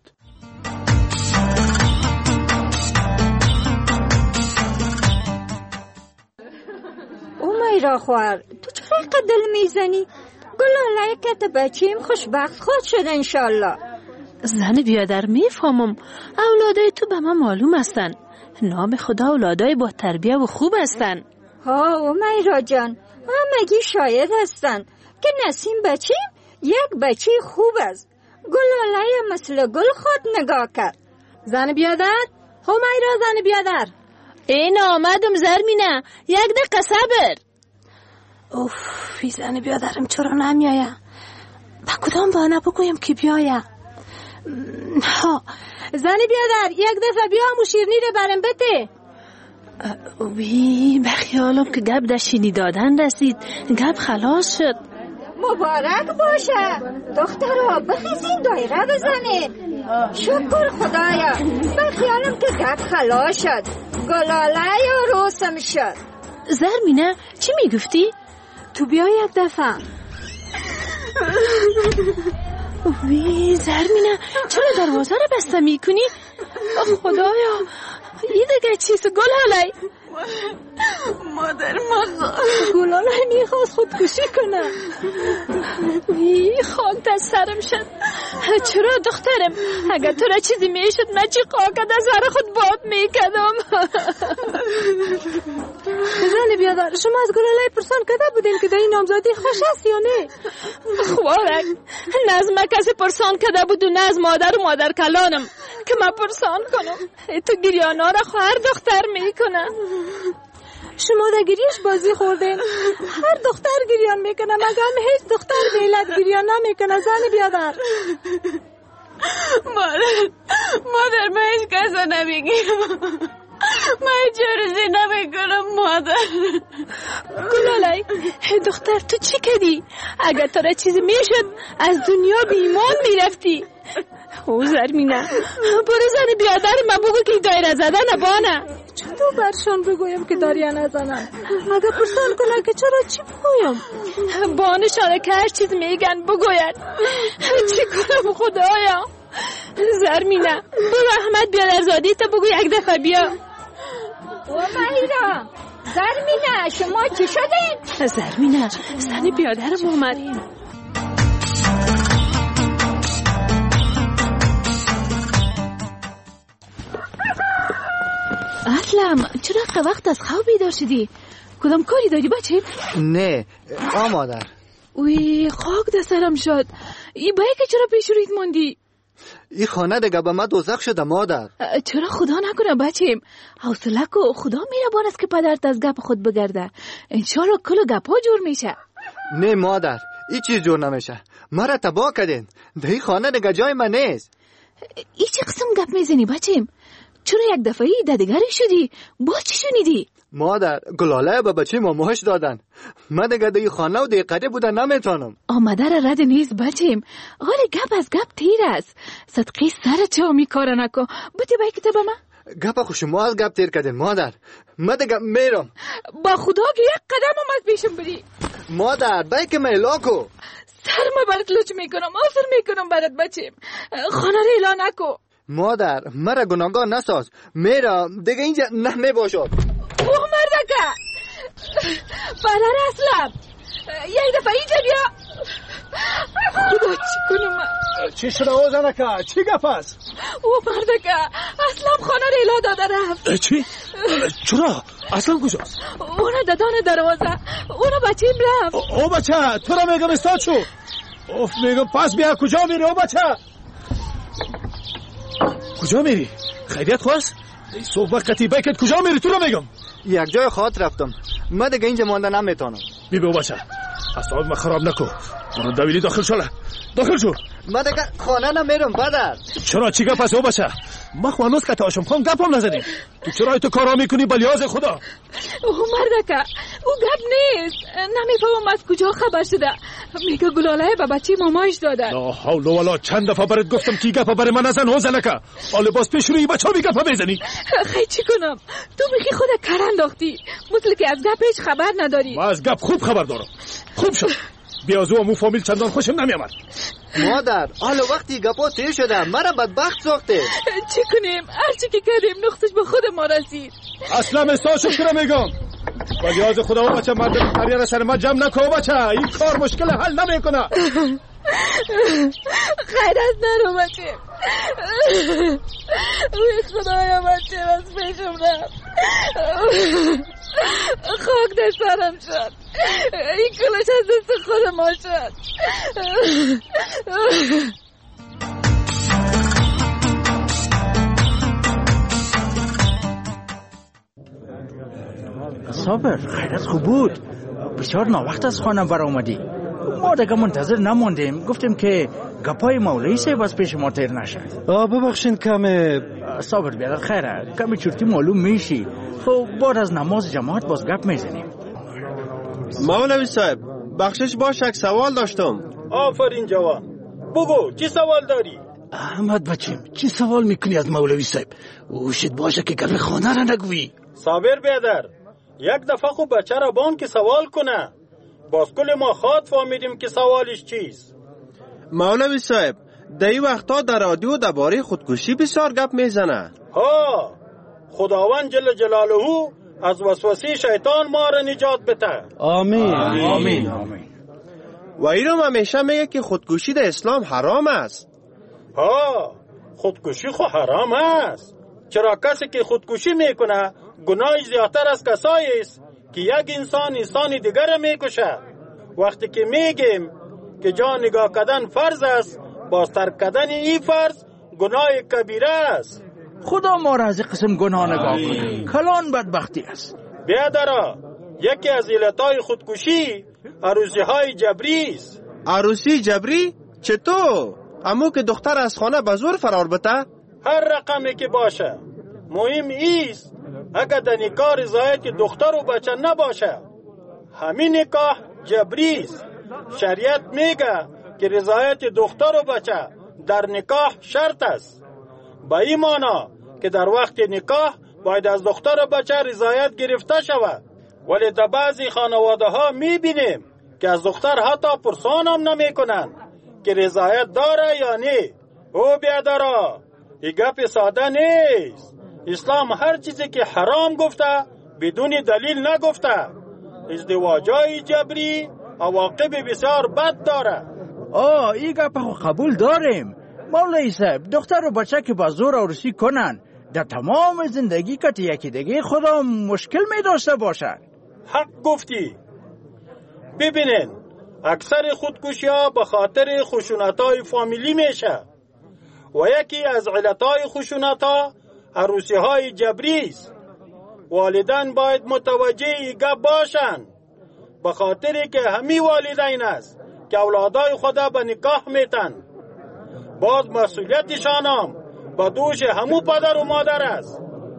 میرا خوار تو چرا اینقدر دل میزنی؟ گلاله که بچیم خوشبخت خود شد انشالله. زن بیادر میفهمم اولادای تو به من معلوم هستن. نام خدا اولادای با تربیه و خوب هستن. ها و میرا جان همگی شاید هستن که نسیم بچیم یک بچه خوب است. گلاله مثل گل خود نگاه کرد. زن بیادر؟ ها میرا زن بیادر این آمدم زرمینه یک دقیقه صبر. اوف بی زن بیادرم چرا نمیایه؟ با کدام بانه بگویم که بیایه؟ ها زن بیادر یک دفعه بیا همو شیرنی رو برم بده. وی بخیالم که گپ در شیرنی دادن رسید. گپ خلاص شد. مبارک باشه دخترها بخیزین دایره بزنید. شکر خدایا بخیالم که گپ خلاص شد. گلاله یا روسم شد. زرمینه چی میگفتی؟ تو بیا یک دفعه. وی زرمینه چرا دروازه رو بسته میکنی؟ خدایا این دیگه چیست؟ گلاله مادر ما گلاله میخواست خودکشی کنه. وی خاک در سرم شد. چرا دخترم؟ اگر تو را چیزی میشد من چی خاک در سر خود باد میکدم. زن بیادر شما از گلاله پرسان کده بودین که در این نامزادی خوش است یا نه؟ خوارک نه از من کسی پرسان کده بود و نه از مادر و مادر کلانم که من پرسان کنم. تو گریانا را خواهر دختر میکنه. شما در گریش بازی خوردین. هر دختر گریان میکنه مگم هیچ دختر بیلت گریان نمیکنه. زن بیادر مادر من هیچ کسا نمیگیم. من چرزی نمیکنم مادر. گلاله دختر تو چی کردی؟ اگر تو را چیزی میشد از دنیا بی ایمان میرفتی. او زرمینه برو زن بیادر من بگو که دایره زدن بانه. چطور برشان بگویم که داریه نزنن؟ اگه پرسان کنه که چرا چی بگویم؟ بانشانه که هر چیز میگن بگوید. چی کنم خدایا؟ زرمینه برو احمد بیادرزادی تا بگو یک دفعه بیا. و مهیرا زرمینه شما چی شدین؟ زرمینه زن بیادرم اومدین. اسلم چرا وقت از خواب بیدار شدی؟ کدام کاری داری بچه؟ نه مادر. وی خاک در سرم شد. ای بایی که چرا پیش رویت موندی؟ این خانه دیگه به ما دوزخ شده مادر. چرا خدا نکنه بچیم؟ حوصله کو، خدا میره است که پدرت از گپ خود بگرده. انشالله کل گپا جور میشه. نه مادر، این چیز جور نمیشه. مرا تباه کردین. در این خانه دیگه جای من نیست. ای چه قسم گپ میزنی بچیم؟ چرا یک دفعه ددگری شدی؟ با چی شنیدی؟ مادر، گلاله به بچه ما مهش دادن. من دیگه در این خانه و در قریب بودن نمیتونم. آمده را رد نیست بچیم. حالی گپ از گپ تیر است. صدقی سر چه میکاره نکن. بودی بای کتاب من؟ گپ خو شما از گپ تیر کردین مادر. من دیگه میرم. با خدا که یک قدم هم از پیشم بری. مادر بای که میلاکو. سرم برات لچ میکنم، آفر میکنم برات بچیم. خانه را اعلان نکو. مادر مرا گناهگار نساز. میرم دیگه اینجا نمیباشد. اوه مردکه برار اسلام یک دفعه اینجا بیا. خدا چی کنم من؟ چی شده اوزنکه؟ چی گپ است؟ اوه مردکه اسلام خانه را اعلان داده رفت. چی؟ چرا؟ اسلام کجاست؟ اونا ددان دروازه. اونا بچیم رفت. او بچه تو را میگم استاد شو. اوف میگم پس بیا. کجا میری او بچه؟ کجا میری؟ خیریت خواست؟ ای صبح وقتی بیکت کجا میری؟ تو رو میگم. یک جای خاط رفتم. من دیگه اینجا مانده نمیتونم. بی بچه اصاب ما خراب نکن. برو دویلی داخل شله. داخل شو. من دیگه خانه نمیرم پدر. چرا چی گپ است او بچه؟ ما خوانوز که هاشم خان گپم نزنیم. تو چرا تو کارا میکنی بلیاز خدا؟ اوه مردکه او گپ نیست. نمیفهمم از کجا خبر شده. میگه گلاله به بچه مامایش داده. لا حول ولا چند دفعه برات گفتم کی گپ برای من نزن. اوزنکه حالا باز پیش روی بچه ها گپ میزنی. خیلی چی کنم؟ تو میگی خودت کار انداختی مثل که از گپ هیچ خبر نداری. من از گپ خوب خبر دارم. خوب شد بیا زو مو فامیل چندان خوشم نمیامد. مادر حالا وقتی گپا تیر شده مرا بدبخت ساخته. چی کنیم؟ هرچی که کردیم نقصش به خود ما رسید. اصلا استاشو کرا میگم. ولی از خدا و بچه مردم قریه سر ما جمع نکن بچه. این کار مشکل حل نمیکنه. خیر از نرو بچه. اوی خدایا بچه از پیشم رفت. خاک در سرم شد. این کلش از دست خود ما شد. صابر خیرت خوب بود. بسیار ناوقت از خانه بر آمدی. ما دیگه منتظر نماندیم. گفتیم که گپای مولوی صاحب از پیش ما تیر نشد. ببخشین کمی. صابر بیادر خیره کمی چرتی معلوم میشی. خب بعد از نماز جماعت باز گپ میزنیم. مولوی صاحب بخشش باش یک سوال داشتم. آفرین جوان بگو چی سوال داری؟ احمد بچیم چی سوال میکنی از مولوی صاحب؟ اوشید باشه که گپ خانه را نگویی. صابر بیادر یک دفعه خوب بچه را بان که سوال کنه. باز کل ما خواد فهمیدیم که سوالش چیست. مولوی صاحب در این وقتا در رادیو درباره خودکشی بسیار گپ میزنه. ها خداوند جل جلاله از وسوسه شیطان ما را نجات بده. آمین آمین آمین. و اینو همیشه میگه که خودکشی در اسلام حرام است. ها خودکشی خو حرام است. چرا کسی که خودکشی میکنه گناهی زیادتر از کسایی است که یک انسان دیگر را میکشه. وقتی که میگیم که جان نگاه کردن فرض است، باز ترک کردن این فرض گناه کبیره است. خدا ما را از قسم گناه نگاه کنه. کلان بدبختی است. بیادرا یکی از علتهای خودکشی عروسی های جبری است. عروسی جبری؟ چطور؟ امو که دختر از خانه به زور فرار بته؟ هر رقمی که باشه مهم ایست اگر در نکاح رضایت دختر و بچه نباشه همین نکاح جبری است. شریعت میگه که رضایت دختر و بچه در نکاح شرط است. با این معنا که در وقت نکاح باید از دختر و بچه رضایت گرفته شود. ولی در بعضی خانواده ها میبینیم که از دختر حتی پرسان هم نمی کنن که رضایت داره یا نه. او بیادرا این گپ ساده نیست. اسلام هر چیزی که حرام گفته بدون دلیل نگفته. ازدواجای جبری عواقب بسیار بد داره. این گپ قبول داریم مولوی صاحب. دختر و بچه که با زور عروسی کنن در تمام زندگی که یکی دیگه خدا مشکل می داشته باشن. حق گفتی. ببینین اکثر خودکشی ها به خاطر خشونت های فامیلی میشه. و یکی از علتهای خشونت‌ها عروسی‌های جبری است. والدین باید متوجه این گپ باشند، به خاطری که همین والدین است که اولادای خود به نکاح میتن. باز مسئولیتشان هم به دوش همو پدر و مادر است.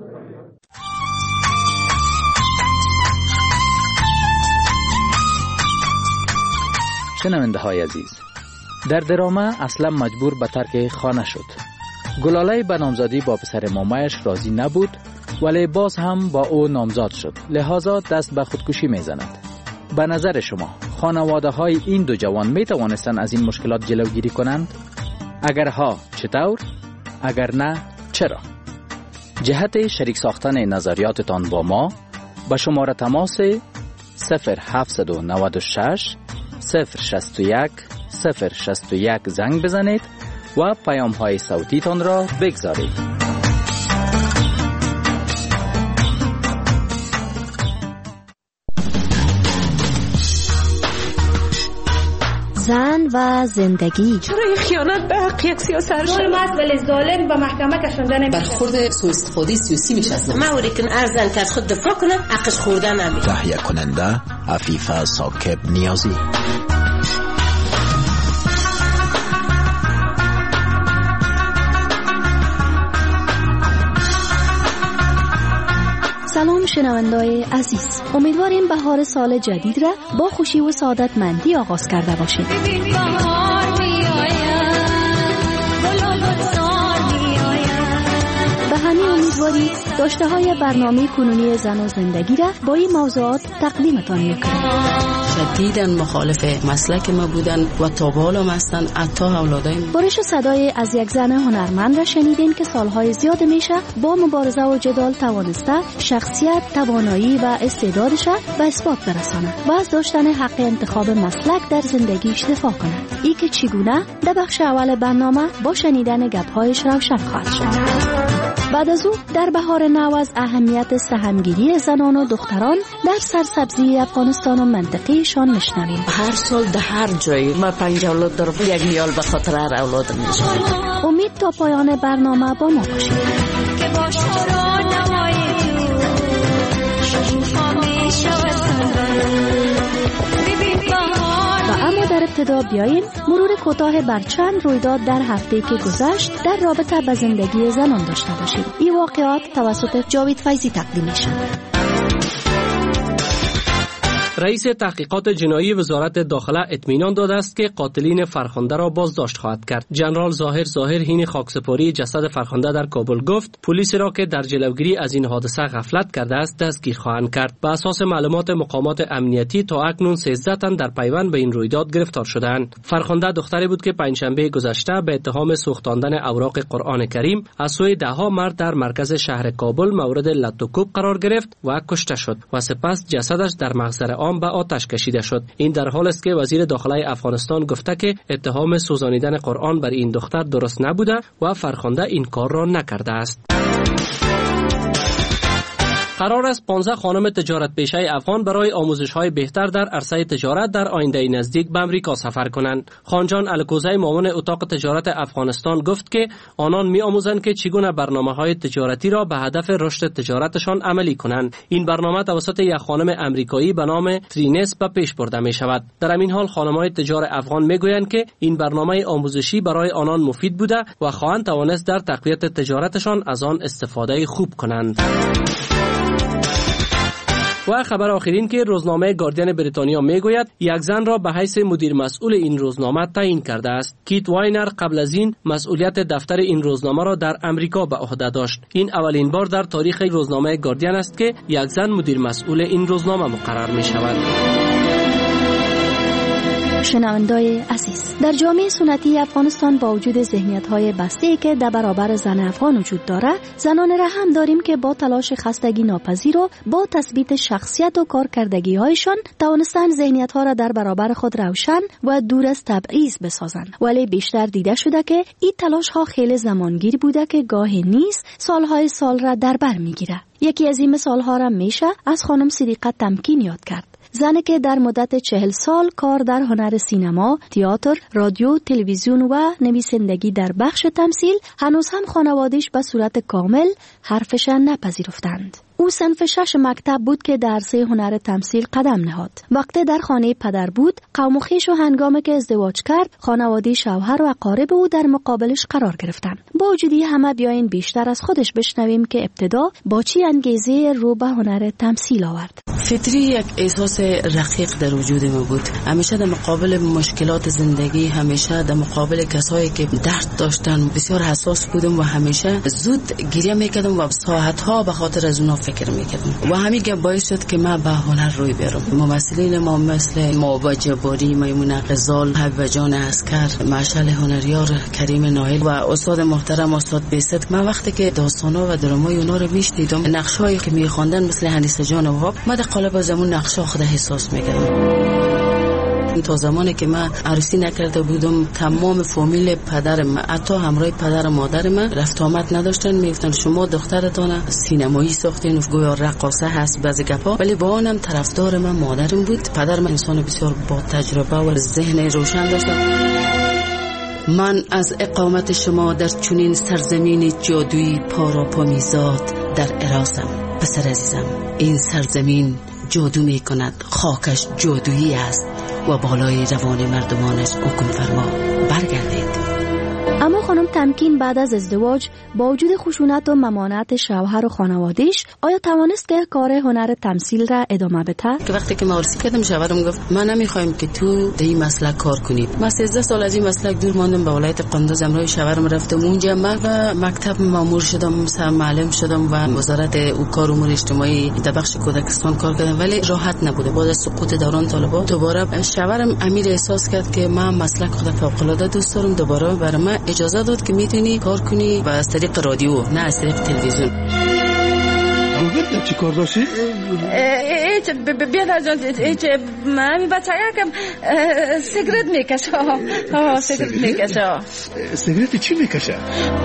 شنونده های عزیز، در درامه اصلا مجبور به ترک خانه شد. گلاله به نامزادی با پسر مامایش راضی نبود، ولی باز هم با او نامزاد شد، لحاظا دست به خودکشی می زند. به نظر شما خانواده های این دو جوان می توانستند از این مشکلات جلوگیری کنند؟ اگر ها چطور؟ اگر نه چرا؟ جهت شریک ساختن نظریاتتان با ما به شماره تماس 0796 061 061 زنگ بزنید و پیام های صوتی تان را بگذارید. زن و زندگی. چرا این خیانت به حق یک سیاست ظلم است ولی ظالم به محکمه کشانده نمیشه. برخورد سوء استفاده سیاسی میشه از ما وری کن ارزن که از خود دفاع کنه حقش خورده نمیشه. تهیه کننده عفیفه ثاقب نیازی. سلام شنونده‌های عزیز، امیدواریم بهار سال جدید را با خوشی و سعادتمندی آغاز کرده باشید. به همین امیدواری داشته های برنامه کنونی زن و زندگی را با این موضوعات تقدیمتان میکنم. شدیداً مخالف مسلک ما بودن و تا به حال هم هستن، حتی اولادایم. بارش صدای از یک زن هنرمند را شنیدین که سالهای زیاد میشه با مبارزه و جدال توانسته شخصیت، توانایی و استعدادش را به اثبات برسانه و از داشتن حق انتخاب مسلک در زندگیش دفاع کنه. ای که چگونه در بخش اول برنامه با شنیدن گپ‌هایش روشن خواهد شد. بعد از او در بهار نو از اهمیت سهمگیری زنان و دختران در سرسبزی افغانستان و منطقه‌شان میشنویم. هر سال در هر جایی ما 5 اولاد دارم، یک میال به خاطر هر اولادم میشه. امید تا پایان برنامه با ما باشید. که با شورا نوای شکوفا میشود و اما در ابتدا بیاییم مرور کوتاه بر چند رویداد در هفته که گذشت در رابطه با زندگی زنان داشته باشیم. این واقعات توسط جاوید فیضی تقدیم میشن. رئیس تحقیقات جنایی وزارت داخله اطمینان داده است که قاتلین فرخنده را بازداشت خواهد کرد. جنرال ظاهر حین خاکسپاری جسد فرخنده در کابل گفت پلیس را که در جلوگیری از این حادثه غفلت کرده است دستگیر خواهند کرد. بر اساس معلومات مقامات امنیتی تا اکنون 13 تن در پیوند به این رویداد گرفتار شدند. فرخنده دختری بود که پنجشنبه گذشته به اتهام سوختاندن اوراق قرآن کریم از سوی دهها مرد در مرکز شهر کابل مورد لطوکوب قرار گرفت و کشته شد و سپس جسدش در محضر به آتش کشیده شد. این در حالی است که وزیر داخله افغانستان گفته که اتهام سوزانیدن قرآن بر این دختر درست نبوده و فرخنده این کار را نکرده است. قرار است 15 خانم تجارت پیشه افغان برای آموزش‌های بهتر در عرصه تجارت در آینده نزدیک به امریکا سفر کنند. خانجان الکوزی معاون اتاق تجارت افغانستان گفت که آنان می‌آموزند که چگونه برنامه‌های تجارتی را به هدف رشد تجارتشان عملی کنند. این برنامه توسط یک خانم امریکایی به نام ترینس به پیش برده می‌شود. در همین حال خانم‌های تجار افغان می‌گویند که این برنامه آموزشی برای آنان مفید بوده و خواهند توانست در تقویت تجارتشان از آن استفاده خوب کنند. و خبر آخرین که روزنامه گاردین بریتانیا میگوید یک زن را به حیث مدیر مسئول این روزنامه تعیین کرده است. کیت واینر قبل از این مسئولیت دفتر این روزنامه را در امریکا به عهده داشت. این اولین بار در تاریخ روزنامه گاردین است که یک زن مدیر مسئول این روزنامه مقرر می شود. شنونده‌های عزیز، در جامعه سنتی افغانستان با وجود ذهنیت‌های بسته‌ای که در برابر زن افغان وجود دارد، زنان را هم داریم که با تلاش خستگی ناپذیر و با تثبیت شخصیت و کارکردگی‌هایشان توانستند ذهنیت‌ها را در برابر خود روشن و دور از تبعیض بسازند. ولی بیشتر دیده شده که این تلاش‌ها خیلی زمانگیر بوده که گاهی نیز سال‌های سال را در بر می‌گیرد. یکی از این مثال‌ها را میشه از خانم صدیقه تمکین یاد کرد. زنی که در مدت 40 سال کار در هنر سینما، تئاتر، رادیو، تلویزیون و نویسندگی در بخش تمثیل، هنوز هم خانواده‌اش به صورت کامل حرفش نپذیرفتند. او صنف 6 مکتب بود که در عرصه هنر تمثیل قدم نهاد. وقتی در خانه پدر بود، قوم و خویش و هنگامی که ازدواج کرد، خانواده شوهر و اقارب او در مقابلش قرار گرفتند. با وجودی همه بیاین بیشتر از خودش بشنویم که ابتدا با چی انگیزه رو به هنر تمثیل آورد. فطری یک احساس رقیق در وجود ما بود. همیشه در مقابل مشکلات زندگی، همیشه در مقابل کسایی که درد داشتن بسیار حساس بودم و همیشه زود گریه میکردم و ساعتها به خاطر از اونا فکر میکردم و همین باعث شد که من به هنر روی برم. ممثلین ما مثل مابا جباری، میمونه غزال، حبیب جان عسکر، مشعل هنریار کریم نایل و استاد محترم استاد بیست، من وقتی که داستانا و درامای اونا رو میشنیدم، نقشایی که میخواندن مثل حنیسه جان وهاب، من در قالب از اون نقشا خود احساس میکردم. تا زمانی که من عروسی نکرده بودم، تمام فامیل پدرم، حتی همراه پدر و مادر من رفت آمد نداشتن. میگفتن شما دخترتان سینمایی ساختین، گویا رقاصه هست بعضی گپا، ولی با اونم طرفدار من مادرم بود. پدرم انسان بسیار با تجربه و ذهن روشن داشت. من از اقامت شما در چنین سرزمین جادویی پا میزاد در اراسم. پسر عزیزم، این سرزمین جادو می کند، خاکش جادویی است و بالای روان مردمانش حکم فرما. برگردید. اما خانم تمکین بعد از ازدواج با وجود خشونت و ممانعت شوهر و خانواده‌اش، آیا توانست که کار هنر تمثیل را ادامه بده؟ که وقتی که عروسی کردم، شوهرم گفت من نمیخوایم که تو در این مسلک کار کنی. من 13 سال از این مسلک دور ماندم. به ولایت قندوز امروز شوهرم رفتم اونجا. من به مکتب مأمور شدم، معلم شدم و وزارت کار امور اجتماعی در بخش کودکستان کار کردم، ولی راحت نبوده. بعد از سقوط دوران طالبان دوباره شوهرم امیر احساس کرد که من مسلک خود فوق العاده دوست دارم. دوباره برای من اجازه داد که میتونی کار کنی و از طریق رادیو، نه از طریق تلویزیون. گفت چی کار داشتی؟ ایچ بیادر جان، ایچ من بچه یکم سیگرت میکشه. سیگرت میکشه. سیگرت چی میکشه؟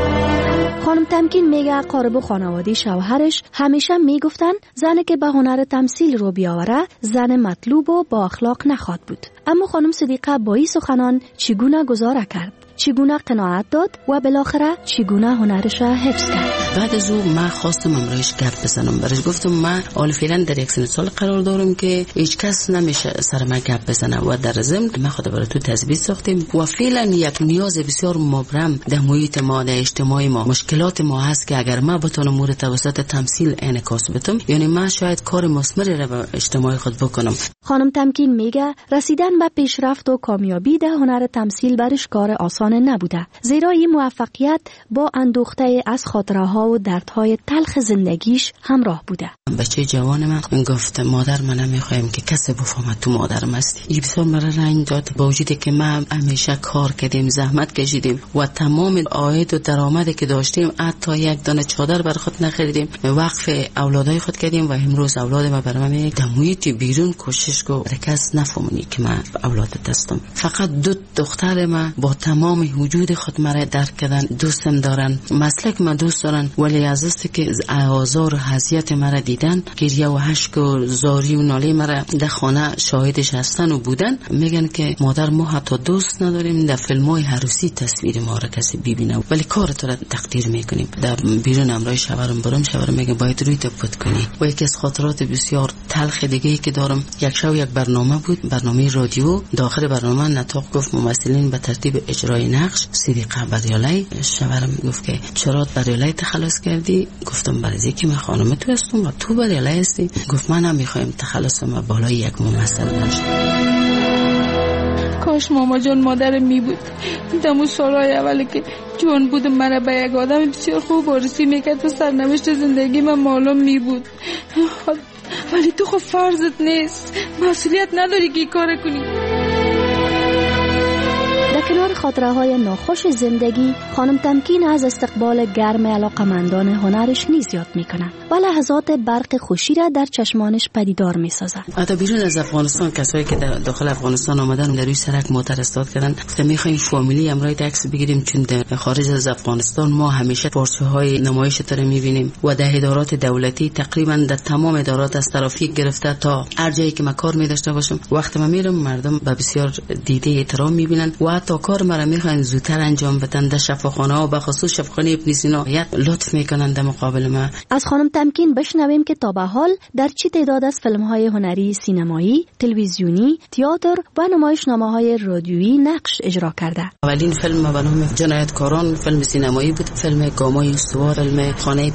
خانم تمکین میگه اقارب و خانواده شوهرش همیشه میگفتن زنی که به هنر تمثیل رو بیاوره زن مطلوب و با اخلاق نخواد بود. اما خانم صدیقه با این سخنان چگونه گذاره کرد؟ چگونه قناعت داد و بالاخره چگونه هنرش را حفظ کرد؟ بعد از او من خواستم امروز گپ بزنم. برش گفتم من حالا فعلا در یک سن سال قرار دارم که هیچ کس نمیشه سر من گپ بزنه و در ضمن من خود برای تو تثبیت ساختیم و فعلا یک نیاز بسیار مبرم در محیط ما، در اجتماع ما، مشکلات ما هست که اگر من بتونم مورد توسط تمثیل انعکاس بدم، یعنی من شاید کار مثمری را به اجتماع خود بکنم. خانم تمکین میگه رسیدن به پیشرفت و کامیابی در هنر تمثیل برش کار آسان نبوده، زیرا این موفقیت با اندوخته از خاطره‌ها و دردهای تلخ زندگیش همراه بوده. بچه جوان من گفت مادر من نمیخوایم که کسی بفهمه تو مادرم هستی. این بسیار مرا رنج داد، با وجودی که ما همیشه کار کردیم، زحمت کشیدیم و تمام عاید و درآمدی که داشتیم حتی یک دانه چادر بر خود نخریدیم، وقف اولادای خود کردیم و امروز اولاد ما برام میگه دمویت بیرون کوشش کو کس نفهمونی که من اولادت هستم. فقط دو دختر ما با تمام وجود خود مرا درک کردن، دوستم دارن، مسلک ما دوست دارن، ولی از است که آزار و اذیت مرا دیدن، گریه و اشک و زاری و ناله مرا در خانه شاهدش هستن و بودن، میگن که مادر ما حتی دوست نداریم در فیلم‌های عروسی تصویر ما را کسی ببینه، ولی کارت را تقدیر میکنیم. در بیرون امرای شوهرم برم، شوهرم میگه باید روی تو پد کنی. و یکی از خاطرات بسیار تلخ دیگه ای که دارم، یک شب یک برنامه بود، برنامه رادیو. داخل برنامه نطق گفت ممثلین به ترتیب اجرای نقش. صدیقه بریالی، شوهرم گفت که چرا بریالی تخلص کردی؟ گفتم برای اینکه من خانم تو هستم و تو بریالی هستی. گفت من نمیخوایم تخلصم بالای یک ممثل باشه. کاش ماما جان مادرم می بود. دمو سالهای اولی که جوان بودم مرا به یک آدم بسیار خوب آرزو میکرد و سرنوشت زندگی من معلوم می بود. ولی تو خب فرضت نیست، مسئولیت نداری که کار کنی. در کنار خاطره‌های ناخوش زندگی، خانم تمکین از استقبال گرم علاقمندان هنرش نیز یاد می‌کند و لحظات برق خوشی را در چشمانش پدیدار می‌سازد. حتی بیرون از افغانستان کسایی که در داخل افغانستان آمدن در روی سرک موتر استاد کردن، گفتم می‌خوایم فامیلی امرای عکس بگیریم، چون در خارج از افغانستان ما همیشه پارچه‌های نمایش تر می‌بینیم و در ادارات دولتی تقریبا در تمام ادارات از ترافیک گرفته تا هر جایی که من کار می‌داشته باشم، وقتی من میرم مردم به بسیار دیده احترام می‌بینن و حتی کار مرا می‌خواین زودتر انجام بدن. در شفاخانه‌ها به خصوص شفاخانه ابن سینا لطف می‌کنن در مقابل ما. از خانم تمکین بشنویم که تا به حال در چه تعداد از فیلم‌های هنری سینمایی، تلویزیونی، تئاتر و نمایشنامه‌های رادیویی نقش اجرا کرده. اولین فیلم به نام جنایتکاران فیلم سینمایی بود، فیلم گامای استوار، فیلم خانه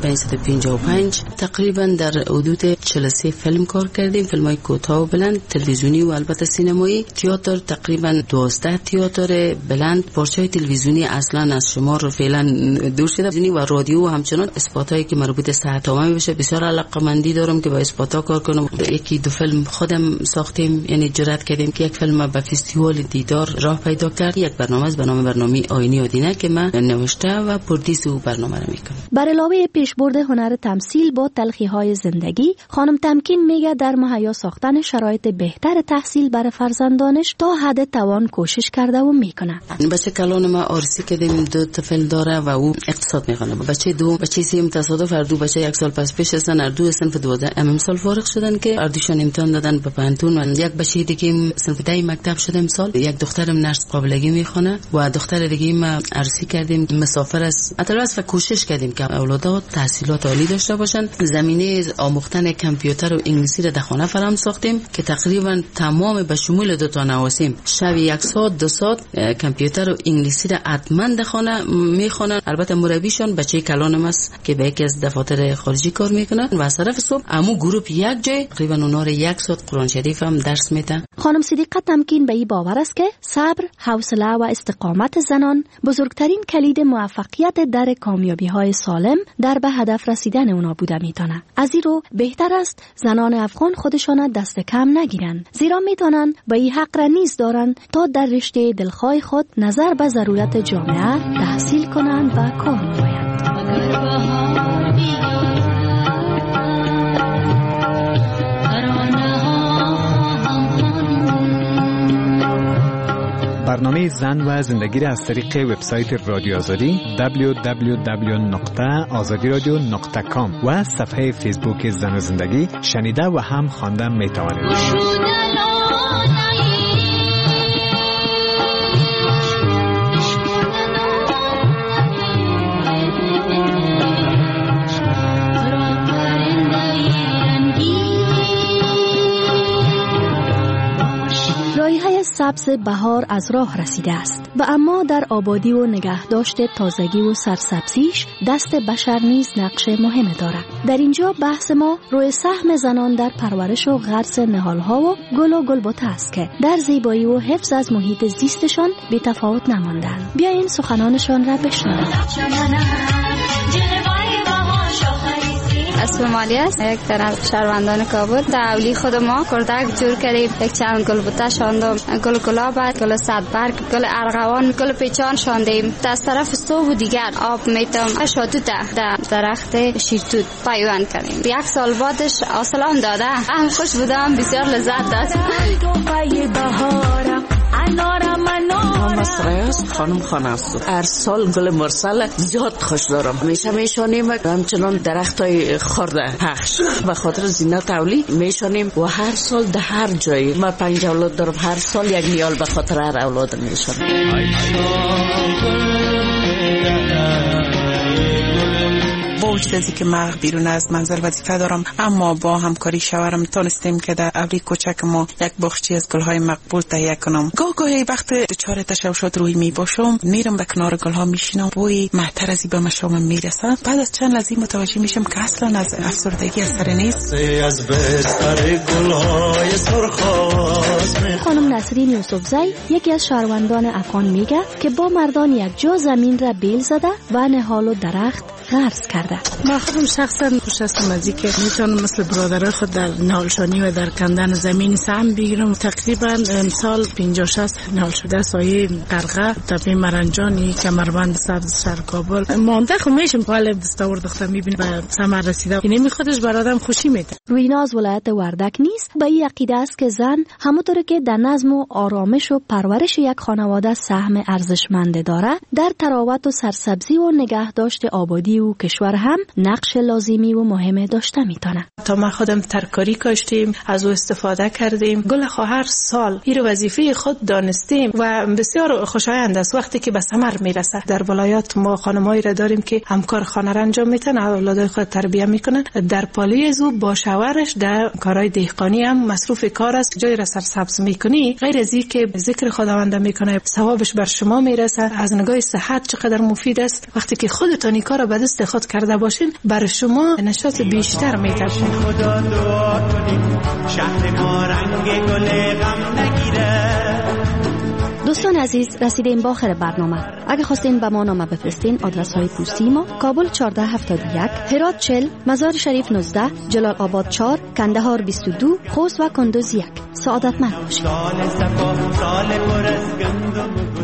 555. تقریبا در حدود 43 فیلم کار کردیم، فیلم‌های کوتاه و بلند، تلویزیونی و البته سینمایی. تئاتر تقریبا 12 تئاتر بلند. پارچه‌های تلویزیونی اصلا از شمار فعلا دور شده و رادیو و همچنان اسپاتایی که مربوط به صحت‌آموزی بشه بسیار علاقه‌مندی دارم که با اسپاتا کار کنم. یکی دو فیلم خودم ساختیم، یعنی جرأت کردیم که یک فیلم به فستیوال دیدار راه پیدا کرد. یک برنامه است به نام برنامه آینی آدینه که من نوشته و پردیس او برنامه رو میکنم. بر علاوه پیشبرد هنر تمثیل با تلخی‌های زندگی، خانم تمکین میگه در مهیا ساختن شرایط بهتر تحصیل برای فرزندانش تا حد توان کوشش کرده و میکنه. بچه کلان ما آرسی کردیم، 2 طفل داره و او اقتصاد میخونه. بچه سیم تصادف دو بچه 1 سال پیش هستن، هر دو صنف 12 امسال فارغ شدن که هر دوشون امتحان دادن به پانتون و یک بچه دیگه صنف 10 مکتب شده امسال. یک دخترم نرس قابلگی میخونه و دختر دیگه ما عرضی کردیم مسافر است. البته کوشش کردیم که اولادها تحصیلات عالی داشته باشن. زمینه آموختن کامپیوتر و انگلیسی را در خانه فراهم ساختیم که تقریبا تمام به شمول 2 تا نواسیم شب 1 ساعت 2 ساعت کامپیوتر و انگلیسی را حتما در خانه میخونن. البته مربیشون بچه کلانم است که به یکی از دفاتر خارجی کار میکنن و از طرف صبح عمو گروپ یک جای تقریبا اونها را 1 ساعت قرآن شریف هم درس میدن. خانم صدیقه تمکین به این باور است که صبر، حوصله و استقامت زنان بزرگترین کلید موفقیت در کامیابی‌های سالم در به هدف رسیدن اونا بوده میتونه. از این رو بهتر است زنان افغان خودشان دست کم نگیرن، زیرا میتونن به این حق را نیز دارن تا در رشته دلخواه خود نظر به ضرورت جامعه تحصیل کنند و کار نمایند. برنامه زن و زندگی را از طریق وبسایت رادیو آزادی www.azadiradio.com و صفحه فیسبوک زن و زندگی شنیده و هم خواندن میتوانید. رایحه سبز بهار از راه رسیده است و اما در آبادی و نگهداشت تازگی و سرسبزیش دست بشر نیز نقش مهم دارد. در اینجا بحث ما روی سهم زنان در پرورش و غرس نهالها و گل و گلبته است که در زیبایی و حفظ از محیط زیستشان بی تفاوت نماندند. بیاییم سخنانشان را بشنویم. اسم مالی است، یک تن از شهروندان کابل. اولی خود ما کردک جور کردیم، یک چند گل بوته شاندیم، گل گلاب، گل صدبرگ، گل ارغوان، گل پیچان شاندیم. از طرف صبح و دیگر آب میتم شاتوت در درخت شیرتوت پیوند کردیم. 1 سال بعدش حاصلام داده، هم خوش بودم، بسیار لذت داد. مسرایاست خانم خانه است. هر سال گل مرسل زیاد خوش دارم، میشه میشانیم همچنان درخت های خورده پخش و خاطر زینت اولی میشانیم و هر سال در هر جایی. من 5 اولاد دارم، هر سال یک نیال به خاطر هر اولاد میشانیم. با وجود از اینکه من بیرون از منزل وظیفه دارم، اما با همکاری شوهرم تونستیم که در اولی کوچک ما یک باغچه از گل‌های مقبول تهیه کنم. گاهی وقت دچار تشوشات روحی می باشم، میرم به کنار گل‌ها میشینم، بوی معطر از به مشامم میرسه. بعد از چند لحظه متوجه میشم که اصلا از افسردگی اثر نیست. از بستر گل‌های سرخاز. خانم نسرین یوسفزی یکی از شهروندان افغان میگه که با مردان یک جا زمین را بیل زده و نهال و درخت غرس کرده کرده. ما خودم شخصا خوش هستم از اینکه میتونم مثل برادرای خود در نهالشانی و در کندن زمین سهم بگیرم. تقریبا امسال 50-60 نهال شده سایه قرقه تپه مرنجانی کمربند سبز شهر کابل مانده. خب میشم حال دستاورد دختر میبینه و ثمر رسیده. اینه خودش برادرم خوشی میده. رویناز ولایت وردک نیست. به این عقیده است که زن همونطور که در نظم و آرامش و پرورش یک خانواده سهم ارزشمند داره، در تراوت و سرسبزی و نگهداشت آبادی و کشور هم نقش لازمی و مهم داشته میتونه. تا ما خودم ترکاری کاشتیم، از او استفاده کردیم. گل هر سال این وظیفه خود دانستیم و بسیار خوشایند است وقتی که به ثمر میرسه. در ولایت ما خانمایی را داریم که همکار خانه را انجام میتن، اولادای خود تربیت میکنن. در پالی از او با شوهرش در کارهای دهقانی هم مصروف کار است. جای را سرسبز میکنی، غیر از این که ذکر خداوند میکنه، ثوابش بر شما میرسه. از نگاه صحت چقدر مفید است. وقتی که خودتون کار را به دست خود کرده باشین، بر شما نشاط بیشتر میترسه. خدا دعا کنیم شهر ما رنگ گل غم نگیره. دوستان عزیز، رسیدیم به آخر برنامه. اگه خواستین به ما نامه بفرستین، آدرس های پستی ما: کابل 1471، هرات 40، مزار شریف 19، جلال آباد 4، کندهار 22، خوست و کندوز 1. سعادتمند باشید.